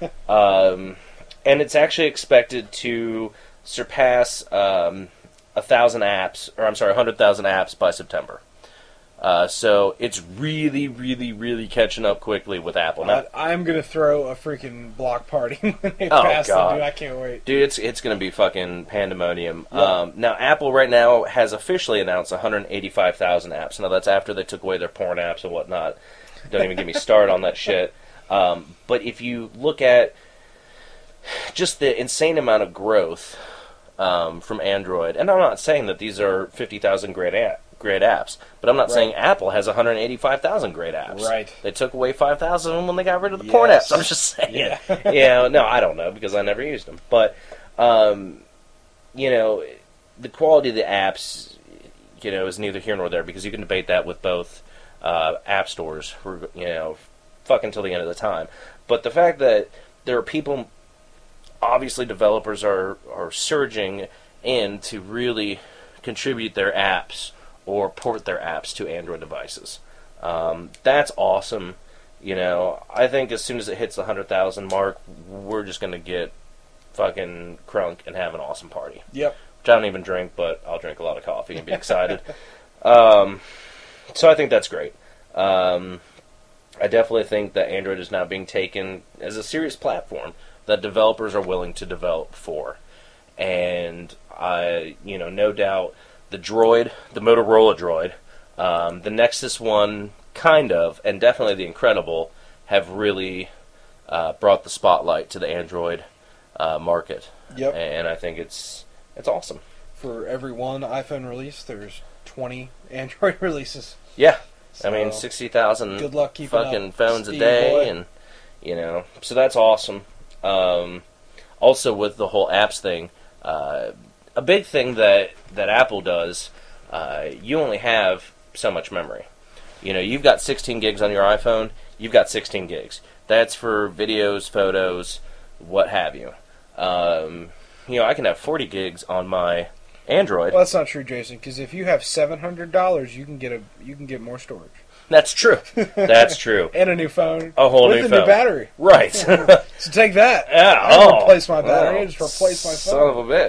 um, and it's actually expected to surpass um, a thousand apps, or I'm sorry, one hundred thousand apps by September. Uh, so it's really, really, really catching up quickly with Apple. Now,
I, I'm going to throw a freaking block party when they
Oh,
pass
God.
them, dude. I can't wait.
dude, it's it's going to be fucking pandemonium.
Yeah.
Um, now, Apple right now has officially announced one hundred eighty-five thousand apps. Now, that's after they took away their porn apps and whatnot. Don't even get me started on that shit. Um, but if you look at just the insane amount of growth um, from Android, and I'm not saying that these are fifty thousand great app, great apps, but I'm not
Right.
saying Apple has one hundred eighty-five thousand great apps.
Right.
They took away five thousand when they got rid of the porn
Yes.
apps. I'm just saying.
Yeah.
yeah, no, I don't know because I never used them. But, um, you know, the quality of the apps, you know, is neither here nor there because you can debate that with both uh, app stores, for, you know, fuck until the end of the time. But the fact that there are people, obviously developers are, are surging in to really contribute their apps or port their apps to Android devices. Um, that's awesome. You know, I think as soon as it hits the one hundred thousand mark, we're just going to get fucking crunk and have an awesome party.
Yep.
Which I don't even drink, but I'll drink a lot of coffee and be excited. um, so I think that's great. Um, I definitely think that Android is now being taken as a serious platform that developers are willing to develop for. And I, you know, no doubt the Droid, the Motorola Droid, um, the Nexus One, kind of, and definitely the Incredible, have really uh, brought the spotlight to the Android uh, market.
Yep.
And I think it's it's awesome.
For every one iPhone release, there's twenty Android releases.
Yeah.
So,
I mean, sixty thousand
good luck keeping
fucking
up,
phones a
Steve
day,
boy.
and, you know, so that's awesome. Um, also, with the whole apps thing, uh, a big thing that, that Apple does, uh, you only have so much memory. You know, you've got sixteen gigs on your iPhone, you've got sixteen gigs. That's for videos, photos, what have you. Um, you know, I can have forty gigs on my Android.
Well, that's not true, Jason. Because if you have seven hundred dollars, you can get a you can get more storage
That's true. That's true.
and a new phone.
A whole
with
new
a
phone.
new battery.
Right.
So take that.
Yeah,
I didn't
oh.
replace my battery. I
Oh,
just replaced my
Son
phone.
of a bitch.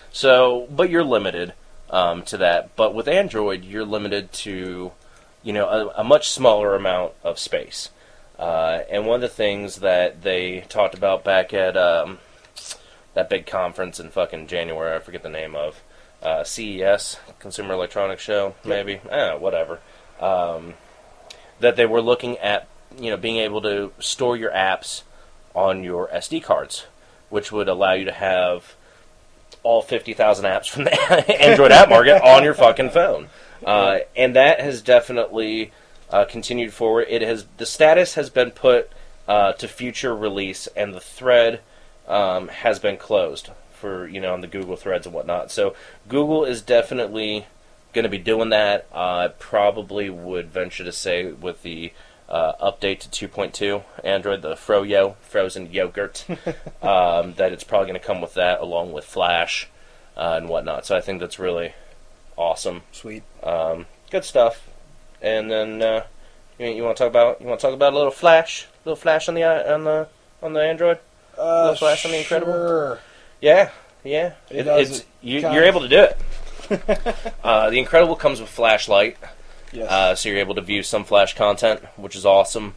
So, but you're limited um, to that. But with Android, you're limited to, you know, a, a much smaller amount of space. Uh, and one of the things that they talked about back at um, that big conference in fucking January, I forget the name of, uh, C E S, Consumer Electronics Show, maybe, eh, whatever. Um, that they were looking at, you know, being able to store your apps on your S D cards, which would allow you to have all fifty thousand apps from the Android app market on your fucking phone. Uh, and that has definitely uh, continued forward. It has the status has been put uh, to future release, and the thread um, has been closed for, you know, on the Google threads and whatnot. So Google is definitely going to be doing that. I uh, probably would venture to say with the uh, update to two point two Android, the Froyo, frozen yogurt, um, that it's probably going to come with that along with Flash uh, and whatnot. So I think that's really awesome.
Sweet.
Um, good stuff. And then uh, you, you want to talk about you want to talk about a little Flash, a little Flash on the on the on the Android,
Uh,
a little Flash on the Incredible.
Sure.
Yeah, yeah.
It
It,
does
it's
it
you,
kind
you're
of-
able to do it. uh, the Incredible comes with flashlight,
Yes.
uh, so you're able to view some Flash content, which is awesome.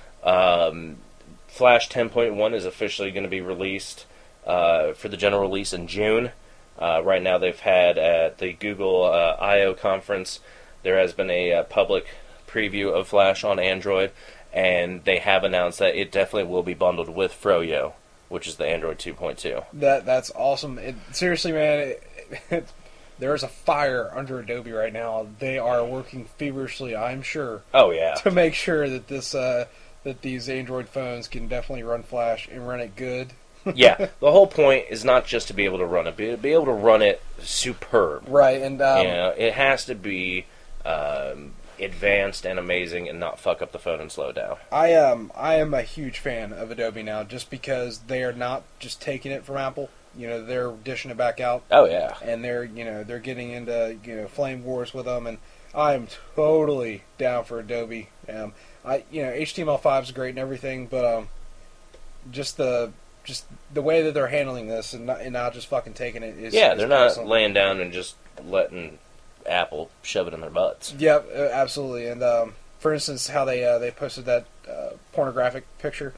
Um, Flash ten point one is officially going to be released uh, for the general release in June. Uh, right now, they've had at the Google uh, I O conference, there has been a uh, public preview of Flash on Android, and they have announced that it definitely will be bundled with Froyo, which is the Android two point two.
That that's awesome. It, seriously, man, it, it, there is a fire under Adobe right now. They are working feverishly, I'm sure,
Oh yeah.
to make sure that this uh, that these Android phones can definitely run Flash and run it good.
Yeah, the whole point is not just to be able to run it, but be able to run it superb.
Right, and um,
You know, it has to be um, advanced and amazing, and not fuck up the phone and slow down.
I um I am a huge fan of Adobe now, just because they are not just taking it from Apple. You know, they're dishing it back out,
Oh yeah,
and they're you know they're getting into you know flame wars with them, and I am totally down for Adobe. Um, I you know H T M L five is great and everything, but um, just the just the way that they're handling this and not, and not just fucking taking it is
yeah.
is
They're not
excellent.
laying down and just letting Apple shove it in their butts.
Yep, uh, absolutely. And um, for instance, how they uh, they posted that uh, pornographic picture.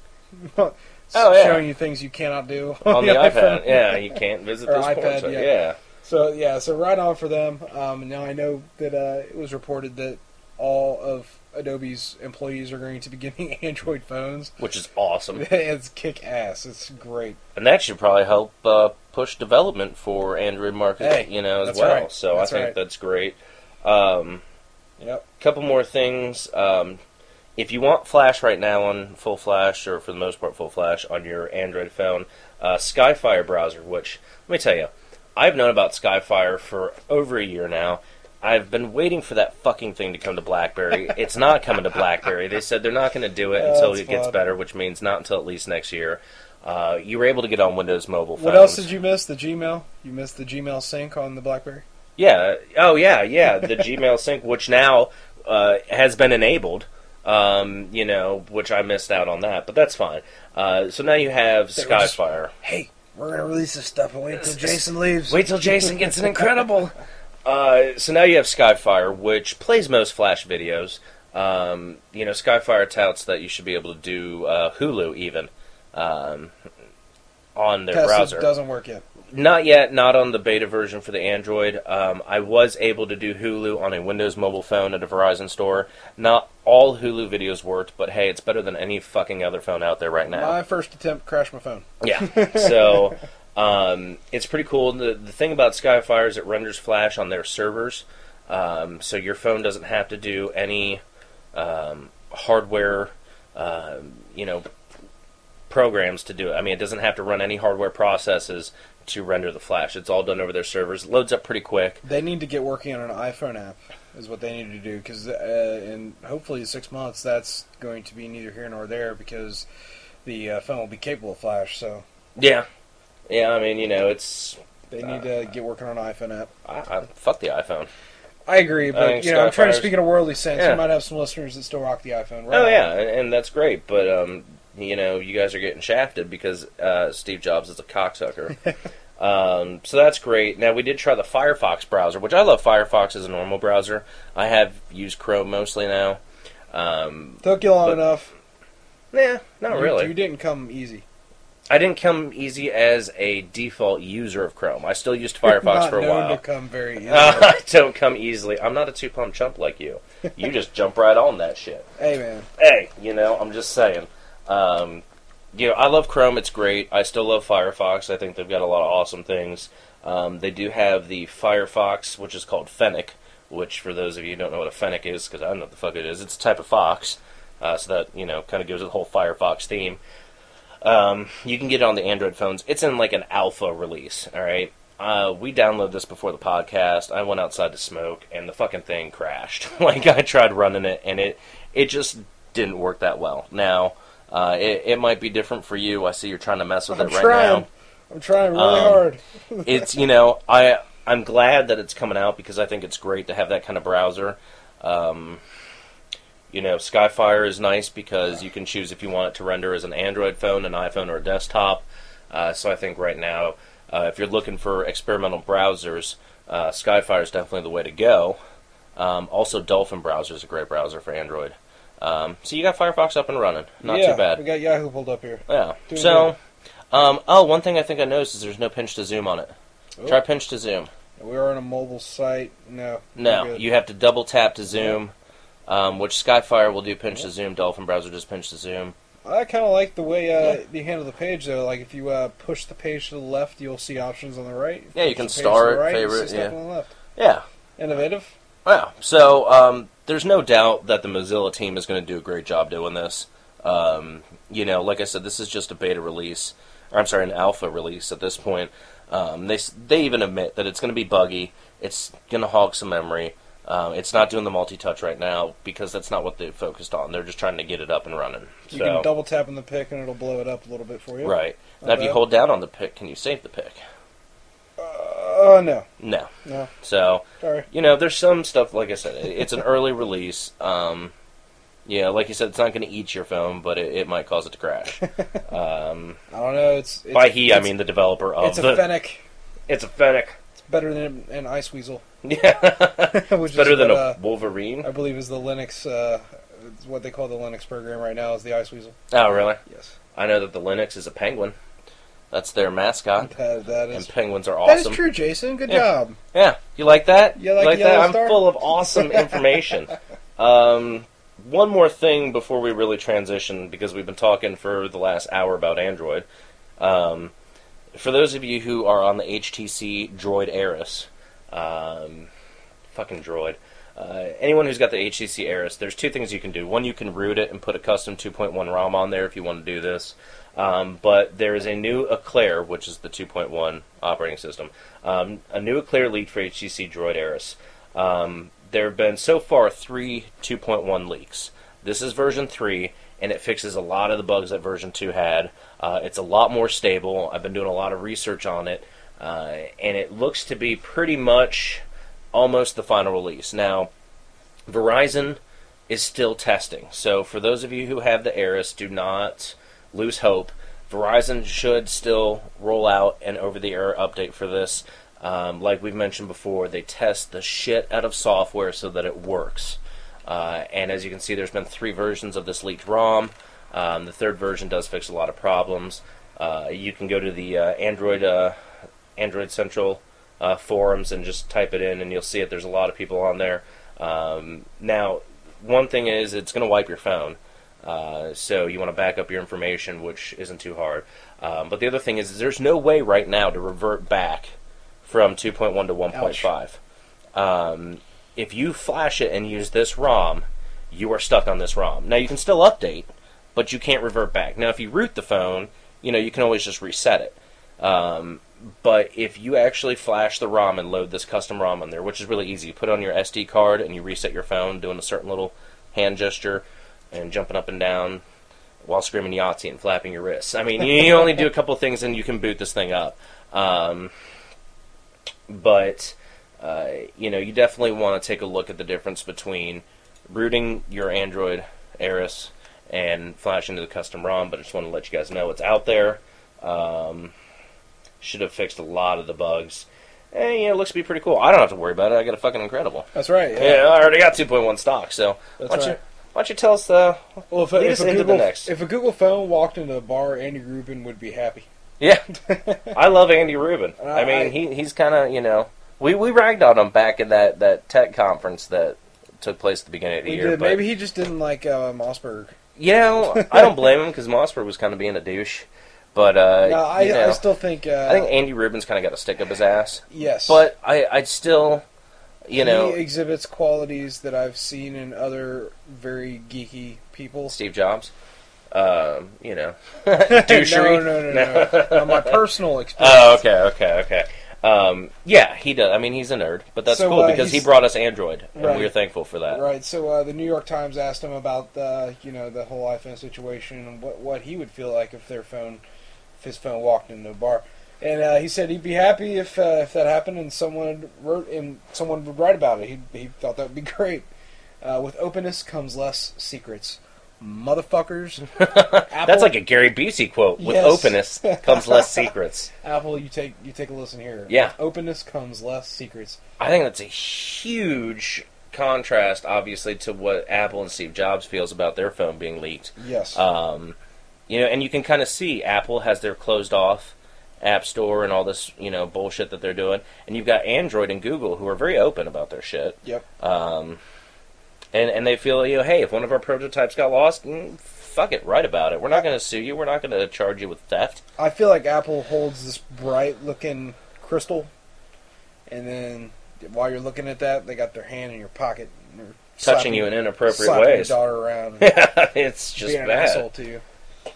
Oh, yeah.
Showing you things you cannot do
On the iPad, yeah, you can't visit
Or
this porn
iPad,
site.
yeah.
Yeah.
So yeah, so right on for them. Um, now I know that uh, it was reported that all of Adobe's employees are going to be getting Android phones.
Which is awesome,
It's kick ass. It's great.
and that should probably help uh, push development for Android market,
Hey,
you know, as
that's
well.
right.
So
That's
I think
right.
that's great. Um,
Yep.
couple more things. Um, if you want Flash right now on full Flash, or for the most part full Flash on your Android phone, uh, Skyfire browser, which, let me tell you, I've known about Skyfire for over a year now. I've been waiting for that fucking thing to come to BlackBerry. It's not coming to BlackBerry. They said they're not going to do it
Oh,
until
that's
it gets
fun.
better, which means not until at least next year. Uh, you were able to get on Windows Mobile phones.
What else did you miss? The Gmail? You missed the Gmail sync on the BlackBerry?
Yeah. Oh, yeah, yeah. The Gmail sync, which now uh, has been enabled, um, you know, which I missed out on that, but that's fine. Uh, so now you have
They were just-
Skyfire.
Hey, we're gonna release this stuff and wait till Jason leaves.
Wait till Jason gets an incredible. Uh, so now you have Skyfire, which plays most Flash videos. Um, you know, Skyfire touts that you should be able to do uh, Hulu even um, on their
Tested,
browser.
doesn't work yet.
Not yet, not on the beta version for the Android. Um, I was able to do Hulu on a Windows mobile phone at a Verizon store. Not all Hulu videos worked, but hey, it's better than any fucking other phone out there right now.
My first attempt crashed my phone.
Yeah. So um, it's pretty cool. The, the thing about Skyfire is it renders Flash on their servers, um, so your phone doesn't have to do any um, hardware, um, you know, programs to do it. I mean, it doesn't have to run any hardware processes to render the Flash. It's all done over their servers. It loads up pretty quick.
They need to get working on an iPhone app, is what they need to do, because uh, in hopefully six months that's going to be neither here nor there, because the uh, phone will be capable of Flash. So
Yeah. Yeah, I mean, you know, it's...
they need to get working on an iPhone app.
I, I, fuck the iPhone.
I agree, but
think
you know, I'm trying to
Skyfire's-
speak in a worldly sense.
Yeah.
You might have some listeners that still rock the iPhone. Right
Oh,
on.
yeah, and, and that's great, but, um, you know, you guys are getting shafted because uh, Steve Jobs is a cocksucker. Um, so that's great. Now, we did try the Firefox browser, which I love Firefox as a normal browser. I have used Chrome mostly now. Um,
Took you long
but,
enough.
Nah, not
you,
really.
You didn't come easy.
I didn't come easy as a default user of Chrome. I still used Firefox
not
for a
known
while.
to come very easily.
Uh, I don't come easily. I'm not a two-pump chump like you. You just jump right on that shit.
Hey, man.
Hey, you know, I'm just saying. Um, you know, I love Chrome. It's great. I still love Firefox. I think they've got a lot of awesome things. Um, they do have the Firefox, which is called Fennec, which, for those of you who don't know what a Fennec is, because I don't know what the fuck it is, it's a type of fox. Uh, so that, you know, kind of gives it the whole Firefox theme. Um, you can get it on the Android phones. It's in like an alpha release, alright? Uh, we downloaded this before the podcast. I went outside to smoke, and the fucking thing crashed. Like, I tried running it, and it it just didn't work that well. Now, uh, it, it might be different for you. I see you're trying to mess with
I'm
it right
trying.
now.
I'm trying really
Um,
hard.
It's, you know, I, I'm glad that it's coming out because I think it's great to have that kind of browser. Um... You know, Skyfire is nice because you can choose if you want it to render as an Android phone, an iPhone, or a desktop. Uh, so I think right now, uh, if you're looking for experimental browsers, uh, Skyfire is definitely the way to go. Um, also, Dolphin browser is a great browser for Android. Um, so you got Firefox up and running. Not
yeah,
too bad.
We got Yahoo pulled up here.
Yeah.
Doing
so, um, oh, one thing I think I noticed is there's no pinch to zoom on it.
Oh.
Try pinch to zoom.
We're on a mobile site. No.
No, you have to double tap to zoom. Um, which Skyfire will do pinch to zoom, Dolphin browser just pinch to zoom.
I kind of like the way uh, you handle the page, though. Like, if you uh, push the page to the left, you'll see options on the right. If
Yeah, you
push
can
the page
star
to
it,
the right,
favorite,
you'll see stuff
yeah.
on the left.
Yeah.
Innovative.
Yeah. So, um, there's no doubt that the Mozilla team is going to do a great job doing this. Um, you know, like I said, this is just a beta release. Or, I'm sorry, an alpha release at this point. Um, they, they even admit that it's going to be buggy. It's going to hog some memory. Um, it's not doing the multi-touch right now because that's not what they focused on. They're just trying to get it up and running.
You
so,
can double tap on the pick and it'll blow it up a little bit for you.
Right.
Not
Now, if you
bad.
hold down on the pick, can you save the pick?
Uh, no.
No.
No.
So,
Sorry.
you know, there's some stuff, like I said, it- it's an early release. Um, yeah, like you said, it's not going to eat your phone, but it, it might cause it to crash. Um,
I don't know. It's, it's
by he, I
it's-
mean the developer of
It's a
the...
Fennec.
It's a Fennec.
It's better than an Ice Weasel.
Yeah.
Which
It's better
is
than
what,
a
uh,
Wolverine.
I believe is the Linux, uh, it's what they call the Linux program right now is the Ice Weasel.
Oh, really?
Yes.
I know that the Linux is a penguin. That's their mascot.
That, that
And
is
penguins are
that
awesome.
is true, Jason. Good
Yeah.
job.
Yeah, you like that?
You like Yellow
that? I'm
Star?
full of awesome information. um, one more thing before we really transition, because we've been talking for the last hour about Android. Um, for those of you who are on the H T C Droid Aris, um, fucking Droid. Uh, anyone who's got the H T C Aris, there's two things you can do. One, you can root it and put a custom two point one ROM on there if you want to do this. Um, but there is a new Eclair, which is the two point one operating system. Um, a new Eclair leaked for H T C Droid Aris. Um, there have been so far three two point one leaks. This is version three, and it fixes a lot of the bugs that version two had. Uh, it's a lot more stable. I've been doing a lot of research on it, uh, and it looks to be pretty much almost the final release. Now, Verizon is still testing, so for those of you who have the Aris, do not lose hope. Verizon should still roll out an over-the-air update for this. Um, like we've mentioned before, they test the shit out of software so that it works. Uh, and as you can see, there's been three versions of this leaked ROM. Um, the third version does fix a lot of problems. Uh, you can go to the uh, Android uh, Android Central uh, forums and just type it in, and you'll see it. There's a lot of people on there. Um, now, one thing is, it's going to wipe your phone. Uh, so you want to back up your information, which isn't too hard. Um, but the other thing is, there's no way right now to revert back from two point one to one point five. Um, if you flash it and use this ROM, you are stuck on this ROM. Now, you can still update, but you can't revert back. Now, if you root the phone, you know, you can always just reset it. Um, but if you actually flash the ROM and load this custom ROM on there, which is really easy, you put it on your S D card and you reset your phone doing a certain little hand gesture and jumping up and down while screaming Yahtzee and flapping your wrists. I mean, you only do a couple of things and you can boot this thing up. Um, but, uh, you know, you definitely want to take a look at the difference between rooting your Android Aris and flashing to the custom ROM, but I just want to let you guys know it's out there. Um, should have fixed a lot of the bugs. And, you know, it looks to be pretty cool. I don't have to worry about it. I got a fucking Incredible.
That's right.
Yeah, yeah I already got two point one stock, so
That's
why don't,
right.
you, why don't you tell us, uh,
well, if, a,
lead
if
us
a
into
Google,
the next.
If a Google phone walked into a bar, Andy Rubin would be happy.
Yeah. I love Andy Rubin.
Uh,
I mean,
I,
he he's kind of, you know, we, we ragged on him back in that, that tech conference that took place at the beginning of the
we
year.
did.
But,
Maybe he just didn't like uh, Mossberg.
you know, I don't blame him because Mossberg was kind of being a douche. But, uh,
No, I,
you know,
I still think... Uh,
I think Andy Rubin's kind of got a stick up his ass.
Yes.
But I, I'd still, you know...
He exhibits qualities that I've seen in other very geeky people.
Steve Jobs? Um, you know. Douchery?
no, no, no, no. no. My personal experience.
Oh, okay, okay, okay. Um, yeah, he does. I mean, he's a nerd, but that's
So,
cool
uh,
because he
he's-
brought us Android, and
Right.
we were thankful for that.
Right, so uh, the New York Times asked him about the, you know, the whole iPhone situation and what, what he would feel like if their phone, if his phone walked into a bar, and uh, he said he'd be happy if uh, if that happened and someone wrote and someone would write about it. He he thought that would be great. Uh, with openness comes less secrets, motherfuckers. Apple,
That's like a Gary Busey quote. With
Yes.
openness comes less secrets.
Apple. You take you take a listen here.
Yeah.
With openness comes less secrets.
I think that's a huge contrast, obviously, to what Apple and Steve Jobs feels about their phone being leaked.
Yes.
Um, you know, and you can kind of see Apple has their closed off App Store and all this, you know, bullshit that they're doing, and you've got Android and Google who are very open about their shit.
Yep.
Um, and and they feel, you know, hey, if one of our prototypes got lost, mm, fuck it, write about it. We're not going to sue you. We're not going to charge you with theft.
I feel like Apple holds this bright-looking crystal, and then while you're looking at that, they got their hand in your pocket, and they're
Touching
slapping-
you in inappropriate
slapping
ways.
your daughter around, and
Yeah, it's just
being an
bad.
asshole to you.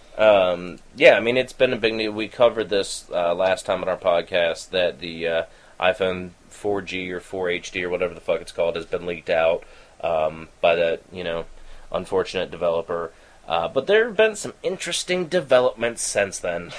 Um, yeah, I mean, it's been a big news. We covered this uh, last time on our podcast that the uh, iPhone four G or four H D or whatever the fuck it's called has been leaked out um, by that, you know, unfortunate developer. Uh, but there have been some interesting developments since then.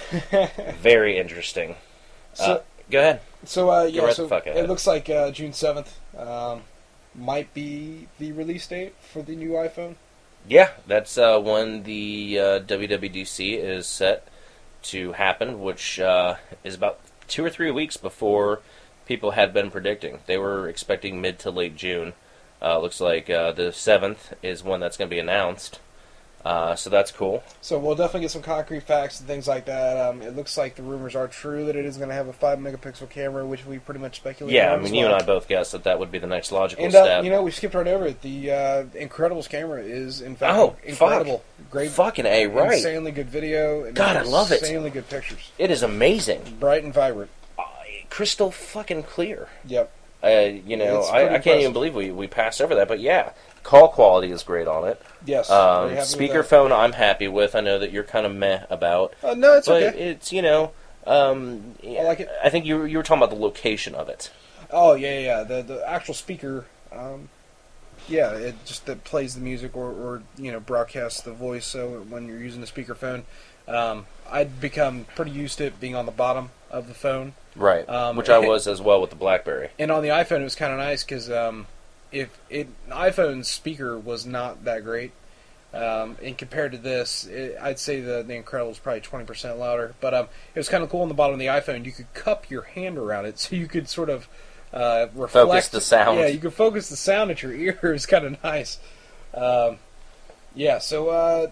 Very interesting.
So,
uh, go ahead.
so uh,
Go
yeah,
right the
so
fuck ahead.
it looks like uh, June seventh um, might be the release date for the new iPhone.
Yeah, that's uh, when the uh, W W D C is set to happen, which uh, is about two or three weeks before people had been predicting. They were expecting mid to late June. Uh, looks like uh, the seventh is when that's going to be announced. Uh, so that's cool.
So we'll definitely get some concrete facts and things like that. Um, it looks like the rumors are true that it is going to have a five megapixel camera, which we pretty much speculated.
Yeah, I
on as
mean, you
well.
and I both guessed that that would be the next logical
And
step.
uh, you know, we skipped right over it. The uh, Incredibles camera is in fact
Oh,
incredible. Great,
Fucking A, right.
insanely good video. And
God, I love it.
Insanely good pictures.
It is amazing.
Bright and vibrant.
Uh, crystal fucking clear.
Yep.
Uh, you know,
It's
I,
pretty
I can't
impressive.
even believe we, we passed over that, but yeah, call quality is great on it.
Yes.
Um,
very happy with
speakerphone, I'm happy with. I know that you're kind of meh about,
that. Uh, no, it's
but
okay.
it's you know, um,
I like it.
I think you you were talking about the location of it.
Oh yeah, yeah, yeah. The the actual speaker. Um, yeah, it just that plays the music or, or you know broadcasts the voice. So when you're using the speakerphone, um, I'd become pretty used to it being on the bottom of the phone.
Right,
Um,
which I was as well with the BlackBerry.
And on the iPhone, it was kind of nice because um, if it iPhone's speaker was not that great, um, and compared to this, it, I'd say the the Incredible is probably twenty percent louder. But um, it was kind of cool on the bottom of the iPhone. You could cup your hand around it, so you could sort of uh, reflect
Focus the sound.
Yeah, you could focus the sound at your ear. It's kind of nice. Um, yeah, so uh,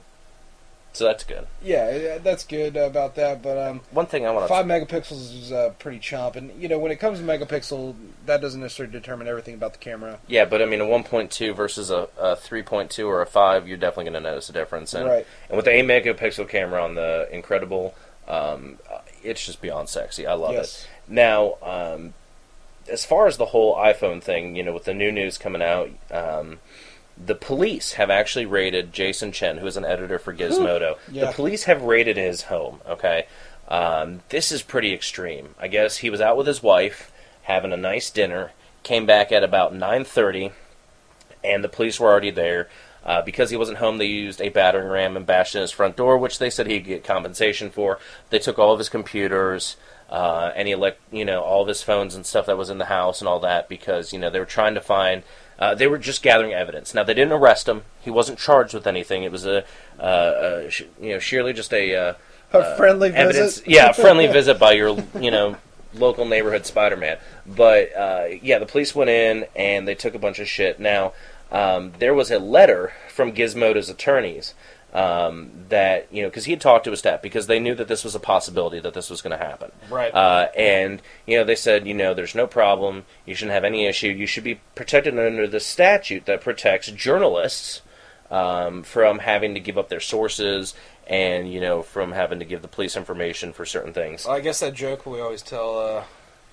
So that's good.
yeah, that's good about that. But um,
One thing I want to
Five megapixels is uh, pretty chump, and you know when it comes to megapixel, that doesn't necessarily determine everything about the camera.
yeah, but I mean a one point two versus a, a three point two or a five, you're definitely going to notice a difference. And,
Right.
and with the eight megapixel camera on the Incredible, um, it's just beyond sexy. I love
Yes.
it. Now, um, as far as the whole iPhone thing, you know, with the new news coming out, um, the police have actually raided Jason Chen, who is an editor for Gizmodo.
Yeah.
The police have raided his home, okay? Um, this is pretty extreme. I guess he was out with his wife, having a nice dinner, came back at about nine thirty, and the police were already there. Uh, because he wasn't home, they used a battering ram and bashed in his front door, which they said he'd get compensation for. They took all of his computers, uh, any elect, you know, all of his phones and stuff that was in the house and all that, because you know they were trying to find. Uh, they were just gathering evidence. Now they didn't arrest him. He wasn't charged with anything. It was a, uh, a sh- you know, sheerly just a uh,
a friendly visit.
Evidence, yeah, a friendly visit by your, you know, local neighborhood Spider-Man. But uh, yeah, the police went in and they took a bunch of shit. Now, um, there was a letter from Gizmodo's attorneys um, that, you know, because he had talked to his staff because they knew that this was a possibility that this was going to happen.
Right.
Uh, and you know, they said, you know, there's no problem. You shouldn't have any issue. You should be protected under the statute that protects journalists um, from having to give up their sources. And, you know, from having to give the police information for certain things.
Well, I guess that joke we always tell, uh,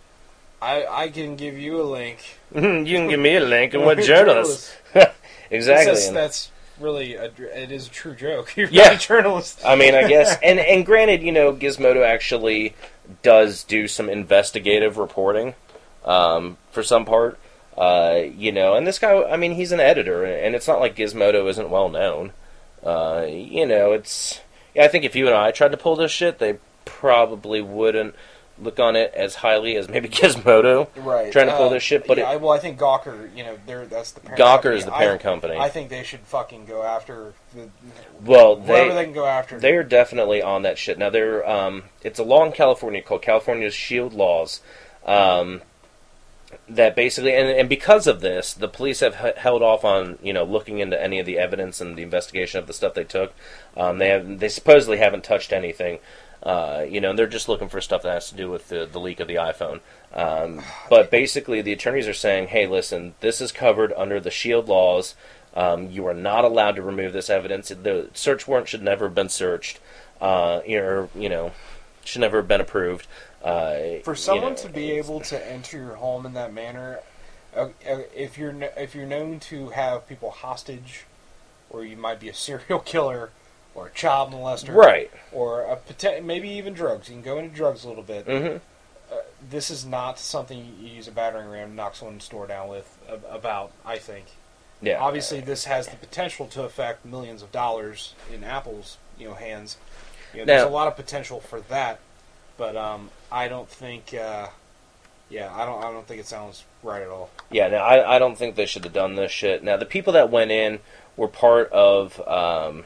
I I can give you a link.
You can give me a link, and what journalist? Exactly.
That's, that's really, a, it is a true joke. You're
yeah.
not a journalist.
I mean, I guess, and, and granted, you know, Gizmodo actually does do some investigative reporting um, for some part. Uh, you know, and this guy, I mean, he's an editor, and it's not like Gizmodo isn't well known. Uh, you know, it's... Yeah, I think if you and I tried to pull this shit, they probably wouldn't look on it as highly as maybe Gizmodo
right.
trying to pull
uh,
this shit. But
yeah,
it,
well, I think Gawker, you know, they're, that's the parent
Gawker
company.
is the parent
I,
company.
I think they should fucking go after the...
Well,
whatever
they,
they can go after.
They're definitely on that shit. Now, they're, um, it's a law in California called California's Shield Laws. Um... That basically, and, and because of this, the police have h- held off on, you know, looking into any of the evidence and the investigation of the stuff they took. Um, they have, they supposedly haven't touched anything, uh, you know, and they're just looking for stuff that has to do with the, the leak of the iPhone. Um, but basically, the attorneys are saying, hey, listen, this is covered under the SHIELD laws. Um, you are not allowed to remove this evidence. The search warrant should never have been searched, uh, or, you know, should never have been approved. Uh,
For someone
you know,
to be able to enter your home in that manner, uh, uh, if you're kn- if you're known to have people hostage, or you might be a serial killer, or a child molester,
right,
or a poten- maybe even drugs. You can go into drugs a little bit.
Mm-hmm.
Uh, this is not something you use a battering ram to knock someone's store down with. Uh, about, I think.
Yeah.
Obviously, this has the potential to affect millions of dollars in Apple's, you know, hands. You know, there's
Now,
a lot of potential for that. But um, I don't think, uh, yeah, I don't, I don't think it sounds right at all.
Yeah, no, I, I don't think they should have done this shit. Now, the people that went in were part of um,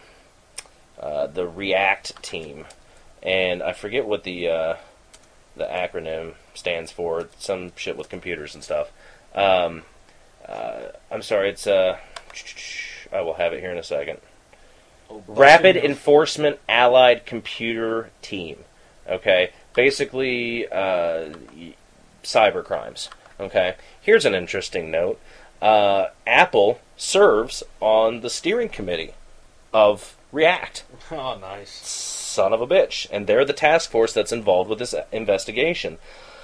uh, the React team, and I forget what the uh, the acronym stands for. Some shit with computers and stuff. Um, uh, I'm sorry, it's uh, I will have it here in a second.
Oh,
Rapid Enforcement Allied Computer Team. Okay. Basically, uh, cyber crimes. Okay, here's an interesting note. Uh, Apple serves on the steering committee of React.
Oh, nice.
Son of a bitch. And they're the task force that's involved with this investigation.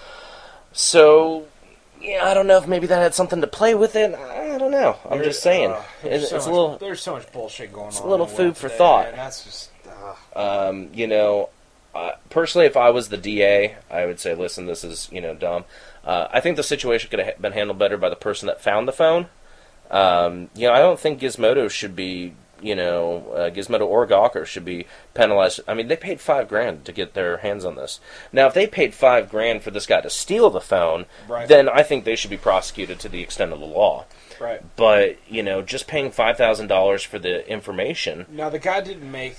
So, yeah, I don't know if maybe that had something to play with it. I don't know. I'm
There's,
just saying.
Uh,
it's
so
it's
much,
a little.
there's so much bullshit going
it's
on.
a little
in the
food
world
for
today,
thought.
And that's just. Uh.
Um, you know. Uh, personally, if I was the D A, I would say, listen, this is, you know, dumb. Uh, I think the situation could have been handled better by the person that found the phone. Um, you know, I don't think Gizmodo should be, you know, uh, Gizmodo or Gawker should be penalized. I mean, they paid five grand to get their hands on this. Now, if they paid five grand for this guy to steal the phone,
Right.
then I think they should be prosecuted to the extent of the law.
Right.
But, you know, just paying five thousand dollars for the information.
Now, the guy didn't make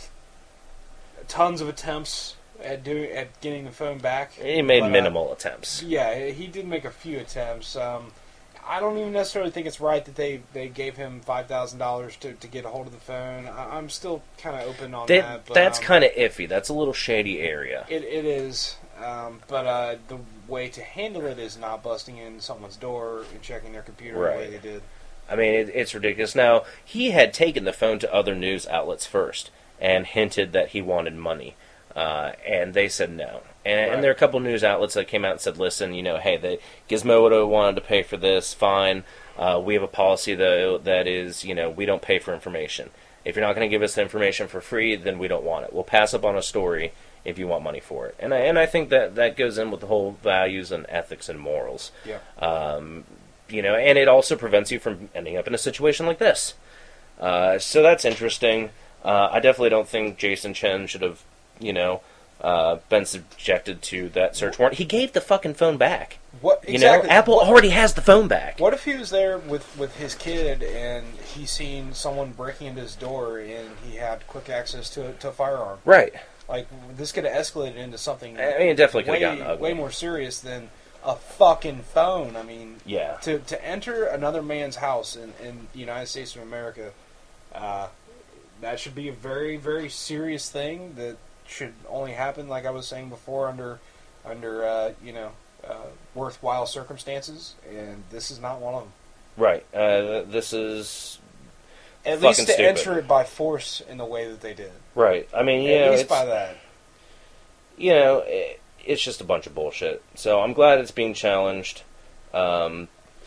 tons of attempts at doing at getting the phone back.
He made
but, uh,
minimal attempts.
Yeah, he did make a few attempts. Um, I don't even necessarily think it's right that they, they gave him five thousand dollars to to get a hold of the phone. I, I'm still kind of open on
That,
that. But,
that's
um,
kind of iffy. That's a little shady area.
It it is, um, but uh, the way to handle it is not busting in someone's door and checking their computer
Right.
the way they did.
I mean, it, it's ridiculous. Now, he had taken the phone to other news outlets first and hinted that he wanted money. Uh, and they said no. And,
Right.
and there are a couple news outlets that came out and said, listen, you know, hey, the Gizmodo wanted to pay for this, fine. Uh, we have a policy, though, that is, you know, we don't pay for information. If you're not going to give us the information for free, then we don't want it. We'll pass up on a story if you want money for it. And I, and I think that, that goes in with the whole values and ethics and morals.
Yeah.
Um, you know, and it also prevents you from ending up in a situation like this. Uh, so that's interesting. Uh, I definitely don't think Jason Chen should have, you know, uh, been subjected to that search warrant. He gave the fucking phone back.
What
You
exactly?
know, Apple
what,
already has the phone back.
What if he was there with, with his kid and he seen someone breaking into his door and he had quick access to to a firearm?
Right.
Like, this could have escalated into something
I mean, it definitely could
way,
have gotten ugly.
way more serious than a fucking phone. I mean,
Yeah.
to to enter another man's house in, in the United States of America, uh, that should be a very, very serious thing that should only happen, like I was saying before, under, under uh, you know, uh, worthwhile circumstances, and this is not one of them.
Right. Uh, this is
At
fucking
least to
stupid.
enter it by force in the way that they did.
Right. I mean, you
At
know,
least
it's,
by that.
you know, it, it's just a bunch of bullshit. So I'm glad it's being challenged. Um,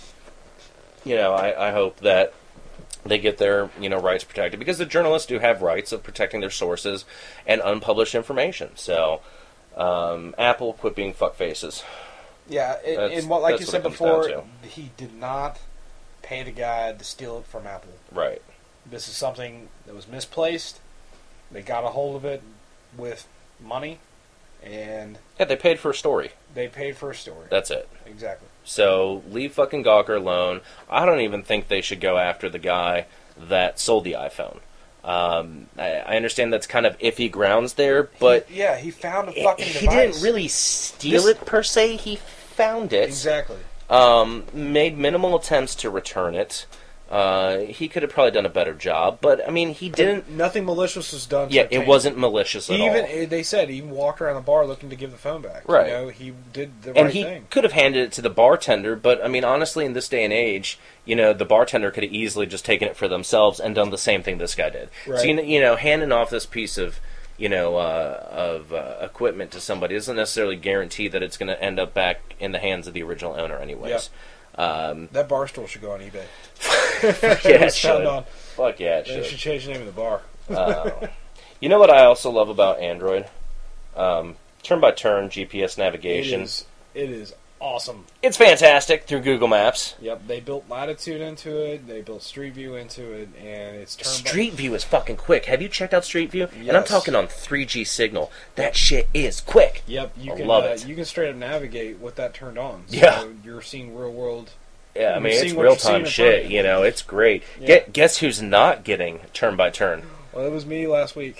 you know, I, I hope that they get their, you know, rights protected, because the journalists do have rights of protecting their sources and unpublished information. So, um, Apple, quit being fuckfaces.
Yeah, and,
That's-
and what, like
that's
you
what
said
it comes
before,
down
he did not pay the guy to steal it from Apple.
Right.
This is something that was misplaced. They got a hold of it with money, and
Yeah, they paid for a story.
they paid for a story.
That's it.
Exactly.
So leave fucking Gawker alone. I don't even think they should go after the guy that sold the iPhone. Um, I, I understand that's kind of iffy grounds there, but
He- yeah, he found a
it-
fucking
he
device.
didn't really steal
This-
it per se. He found it.
Exactly.
Um, made minimal attempts to return it. Uh, he could have probably done a better job, but I mean, he didn't.
Nothing malicious was done. to
Yeah,
obtain
it wasn't malicious at
He even
all.
they said he even walked around the bar looking to give the phone back.
Right.
You know, he did the
And
right
he
thing.
could have handed it to the bartender, but I mean, honestly, in this day and age, you know, the bartender could have easily just taken it for themselves and done the same thing this guy did.
Right.
So you know, you know, handing off this piece of, you know, uh, of uh, equipment to somebody doesn't necessarily guarantee that it's going to end up back in the hands of the original owner, anyways. Um,
That bar stool should go on eBay.
yeah, it
was found
should.
on.
Fuck yeah, it
They
should.
should change the name of the bar.
Uh, you know what I also love about Android? Um, turn-by-turn G P S
It
navigation.
is, it is awesome.
It's fantastic through Google Maps.
Yep, they built Latitude into it. They built Street View into it, and it's turned
Street View is fucking quick. Have you checked out Street View? And I'm
Yes.
talking on three G signal. That shit is quick.
Yep, you
I
can
love
uh,
it.
you can straight up navigate with that turned on. So
Yeah.
you're seeing real world.
Yeah, I
You're
mean,
seeing
it's
what you're
real
seeing
time
in front
shit.
of you.
You know, it's great.
Yeah.
Get guess who's not getting turn by turn?
Well, it was me last week.